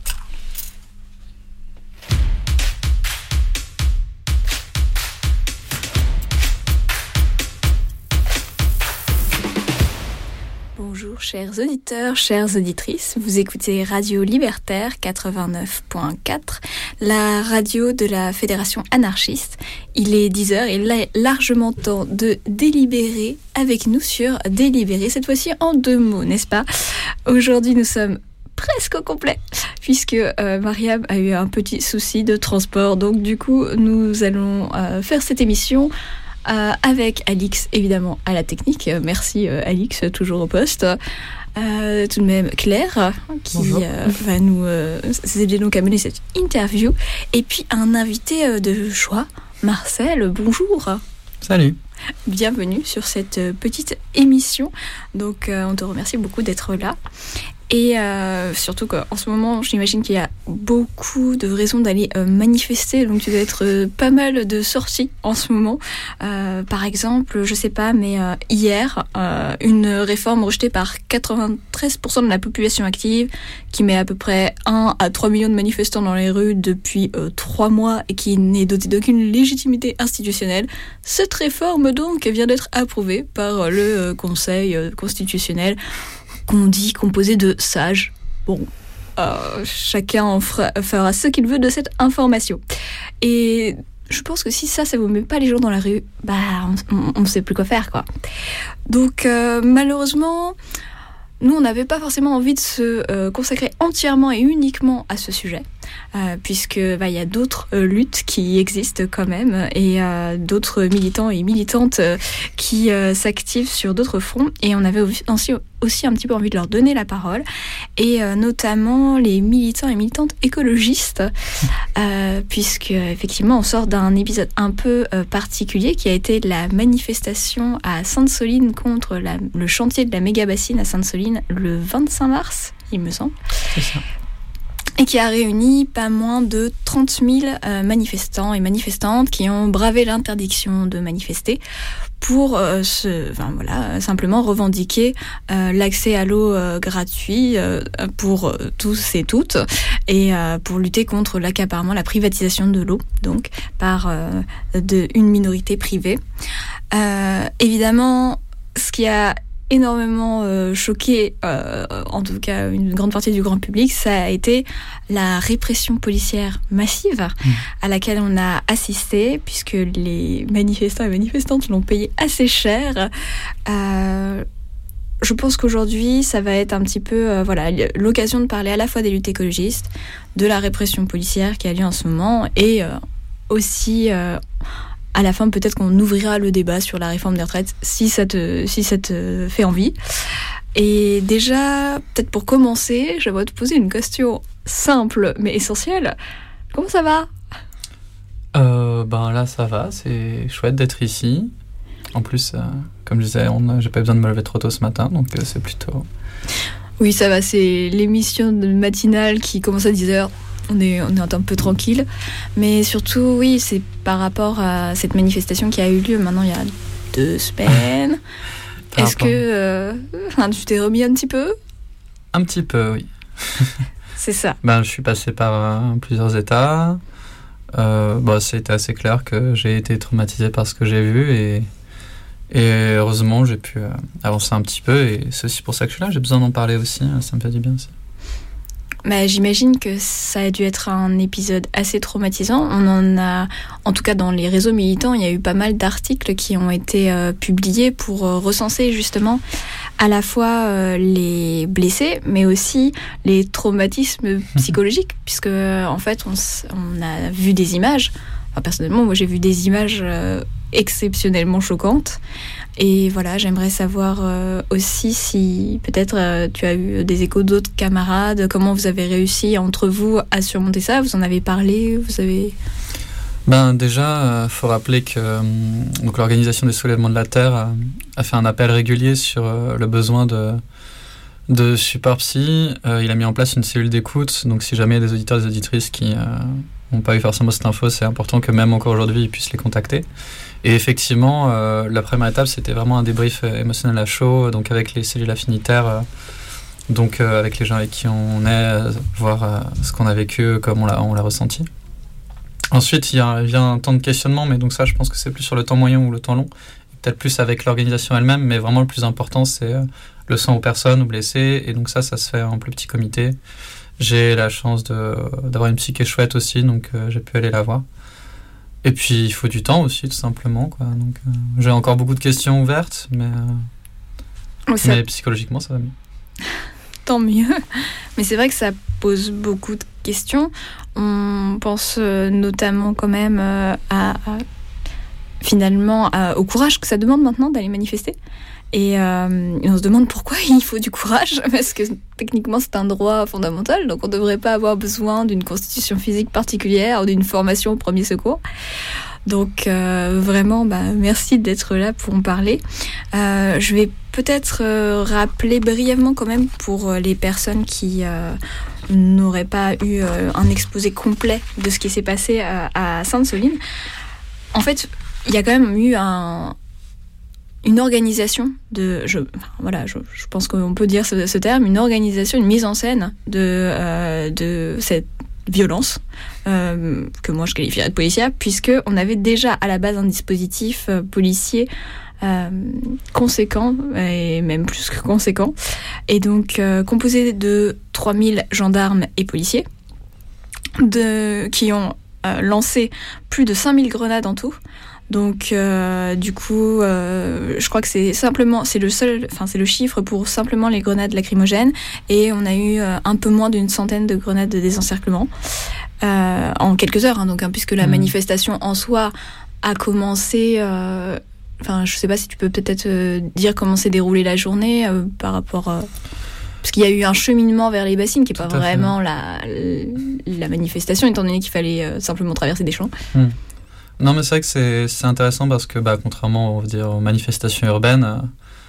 Bonjour chers auditeurs, chères auditrices, vous écoutez Radio Libertaire 89.4, la radio de la Fédération Anarchiste. Il est 10h et il est largement temps de délibérer avec nous sur Délibérer, cette fois-ci en 2 mots, n'est-ce pas ? Aujourd'hui nous sommes presque au complet, puisque Mariam a eu un petit souci de transport, donc du coup nous allons faire cette émission avec Alix, évidemment, à la technique. Merci Alix, toujours au poste. Tout de même Claire, qui va nous aider donc à mener cette interview. Et puis un invité de choix, Marcel, bonjour. Salut. Bienvenue sur cette petite émission. Donc on te remercie beaucoup d'être là. Et surtout qu'en ce moment, j'imagine qu'il y a beaucoup de raisons d'aller manifester. Donc, tu dois être pas mal de sorties en ce moment. Par exemple, je sais pas, mais hier, une réforme rejetée par 93% de la population active, qui met à peu près 1 à 3 millions de manifestants dans les rues depuis 3 mois et qui n'est dotée d'aucune légitimité institutionnelle. Cette réforme, donc, vient d'être approuvée par le Conseil constitutionnel, qu'on dit composé de sages. Bon, chacun en fera ce qu'il veut de cette information. Et je pense que si ça vous met pas les gens dans la rue, bah on ne sait plus quoi faire, quoi. Donc malheureusement, nous on n'avait pas forcément envie de se consacrer entièrement et uniquement à ce sujet. Puisque il y a d'autres luttes qui existent quand même et d'autres militants et militantes qui s'activent sur d'autres fronts, et on avait aussi un petit peu envie de leur donner la parole, et notamment les militants et militantes écologistes, puisque effectivement on sort d'un épisode un peu particulier qui a été la manifestation à Sainte-Soline contre le chantier de la méga-bassine à Sainte-Soline le 25 mars, il me semble. C'est ça. Et qui a réuni pas moins de 30 000 manifestants et manifestantes qui ont bravé l'interdiction de manifester pour simplement revendiquer l'accès à l'eau gratuit pour tous et toutes, et pour lutter contre l'accaparement, la privatisation de l'eau, donc par une minorité privée. Évidemment, ce qui a énormément choqué, en tout cas une grande partie du grand public, ça a été la répression policière massive à laquelle on a assisté, puisque les manifestants et manifestantes l'ont payé assez cher. Je pense qu'aujourd'hui, ça va être un petit peu l'occasion de parler à la fois des luttes écologistes, de la répression policière qui a lieu en ce moment, et aussi... à la fin, peut-être qu'on ouvrira le débat sur la réforme des retraites, si ça te fait envie. Et déjà, peut-être pour commencer, j'aimerais te poser une question simple mais essentielle. Comment ça va ? Ben là, ça va. C'est chouette d'être ici. En plus, comme je disais, j'ai pas besoin de me lever trop tôt ce matin, donc c'est plutôt... Oui, ça va. C'est l'émission matinale qui commence à 10h. On est un peu tranquille. Mais surtout, oui, c'est par rapport à cette manifestation qui a eu lieu maintenant il y a 2 semaines. Est-ce que tu t'es remis un petit peu ? Un petit peu, oui. C'est ça. Je suis passé par plusieurs états. C'était assez clair que j'ai été traumatisé par ce que j'ai vu et heureusement j'ai pu avancer un petit peu et c'est aussi pour ça que je suis là. J'ai besoin d'en parler aussi, ça me fait du bien aussi. J'imagine que ça a dû être un épisode assez traumatisant. On en a, en tout cas dans les réseaux militants, il y a eu pas mal d'articles qui ont été publiés pour recenser justement à la fois les blessés, mais aussi les traumatismes psychologiques, puisque en fait on a vu des images. Enfin, personnellement, moi j'ai vu des images exceptionnellement choquantes. Et voilà, j'aimerais savoir aussi si peut-être tu as eu des échos d'autres camarades, comment vous avez réussi entre vous à surmonter ça, vous en avez parlé, vous avez... Déjà, faut rappeler que donc l'Organisation des Soulèvements de la Terre a fait un appel régulier sur le besoin de support psy. Il a mis en place une cellule d'écoute, donc si jamais il y a des auditeurs et des auditrices qui n'ont pas eu forcément cette info, c'est important que même encore aujourd'hui, ils puissent les contacter. Et effectivement, la première étape, c'était vraiment un débrief émotionnel à chaud, donc avec les cellules affinitaires, donc avec les gens avec qui on est, voir ce qu'on a vécu, comment on l'a ressenti. Ensuite, il vient un temps de questionnement, mais donc ça, je pense que c'est plus sur le temps moyen ou le temps long, peut-être plus avec l'organisation elle-même, mais vraiment le plus important, c'est le soin aux personnes, aux blessés, et donc ça se fait en plus petit comité. J'ai la chance d'avoir une psy qui est chouette aussi, donc j'ai pu aller la voir. Et puis, il faut du temps aussi, tout simplement, quoi. Donc, j'ai encore beaucoup de questions ouvertes, mais psychologiquement, ça va mieux. Tant mieux. Mais c'est vrai que ça pose beaucoup de questions. On pense notamment quand même finalement au courage que ça demande maintenant d'aller manifester. Et on se demande pourquoi il faut du courage, parce que techniquement c'est un droit fondamental, donc on ne devrait pas avoir besoin d'une constitution physique particulière ou d'une formation au premier secours. Donc vraiment, merci d'être là pour en parler. Je vais peut-être rappeler brièvement quand même pour les personnes qui n'auraient pas eu un exposé complet de ce qui s'est passé à Sainte-Soline. En fait, il y a quand même eu une organisation je pense qu'on peut dire ce terme, une organisation, une mise en scène de cette violence que moi je qualifierais de policière, puisque on avait déjà à la base un dispositif policier conséquent, et même plus que conséquent, et donc composé de 3000 gendarmes et policiers qui ont lancé plus de 5000 grenades en tout. Donc du coup, je crois que c'est le chiffre pour simplement les grenades lacrymogènes, et on a eu un peu moins d'une centaine de grenades de désencerclement en quelques heures, puisque la manifestation en soi a commencé. Je sais pas si tu peux peut-être dire comment s'est déroulée la journée par rapport. Parce qu'il y a eu un cheminement vers les bassines qui n'est pas vraiment la manifestation, étant donné qu'il fallait simplement traverser des champs. Non, mais c'est vrai que c'est intéressant parce que, contrairement aux manifestations urbaines,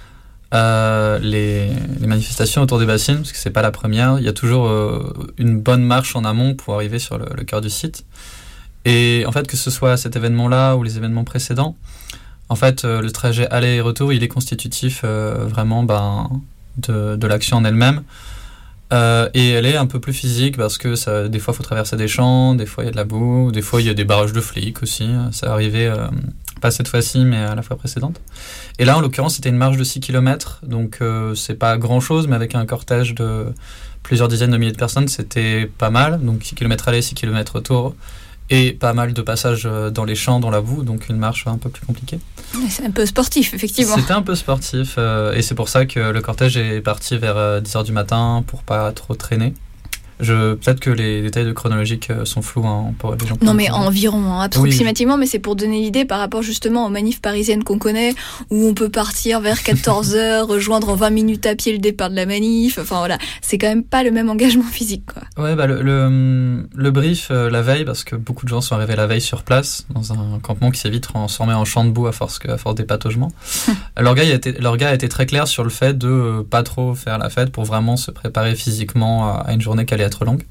les manifestations autour des bassines, parce que c'est pas la première, il y a toujours une bonne marche en amont pour arriver sur le cœur du site. Et en fait, que ce soit cet événement-là ou les événements précédents, en fait, le trajet aller et retour, il est constitutif vraiment de l'action en elle-même. Et elle est un peu plus physique parce que des fois il faut traverser des champs, des fois il y a de la boue, des fois il y a des barrages de flics aussi. Ça arrivait pas cette fois-ci mais à la fois précédente. Et là en l'occurrence c'était une marche de 6 km, donc c'est pas grand chose, mais avec un cortège de plusieurs dizaines de milliers de personnes c'était pas mal. Donc 6 km aller, 6 km retour, et pas mal de passages dans les champs, dans la boue, donc une marche un peu plus compliquée. C'est un peu sportif, effectivement. C'était un peu sportif, et c'est pour ça que le cortège est parti vers 10h du matin pour pas trop traîner. Peut-être que les détails de chronologique sont flous pour les gens. Non, mais environ, approximativement, mais c'est pour donner l'idée par rapport justement aux manifs parisiennes qu'on connaît, où on peut partir vers 14h, rejoindre en 20 minutes à pied le départ de la manif. Enfin voilà, c'est quand même pas le même engagement physique, quoi. Ouais, le brief la veille, parce que beaucoup de gens sont arrivés la veille sur place, dans un campement qui s'est vite transformé en champ de boue à force d'épataugements. Leur gars a été très clair sur le fait de pas trop faire la fête pour vraiment se préparer physiquement à une journée qui allait être longue.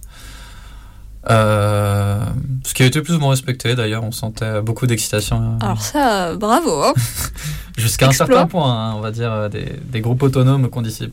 Ce qui a été plus ou moins respecté d'ailleurs, on sentait beaucoup d'excitation. Alors ça, bravo. Jusqu'à un certain point, on va dire, des groupes autonomes qu'on discipline.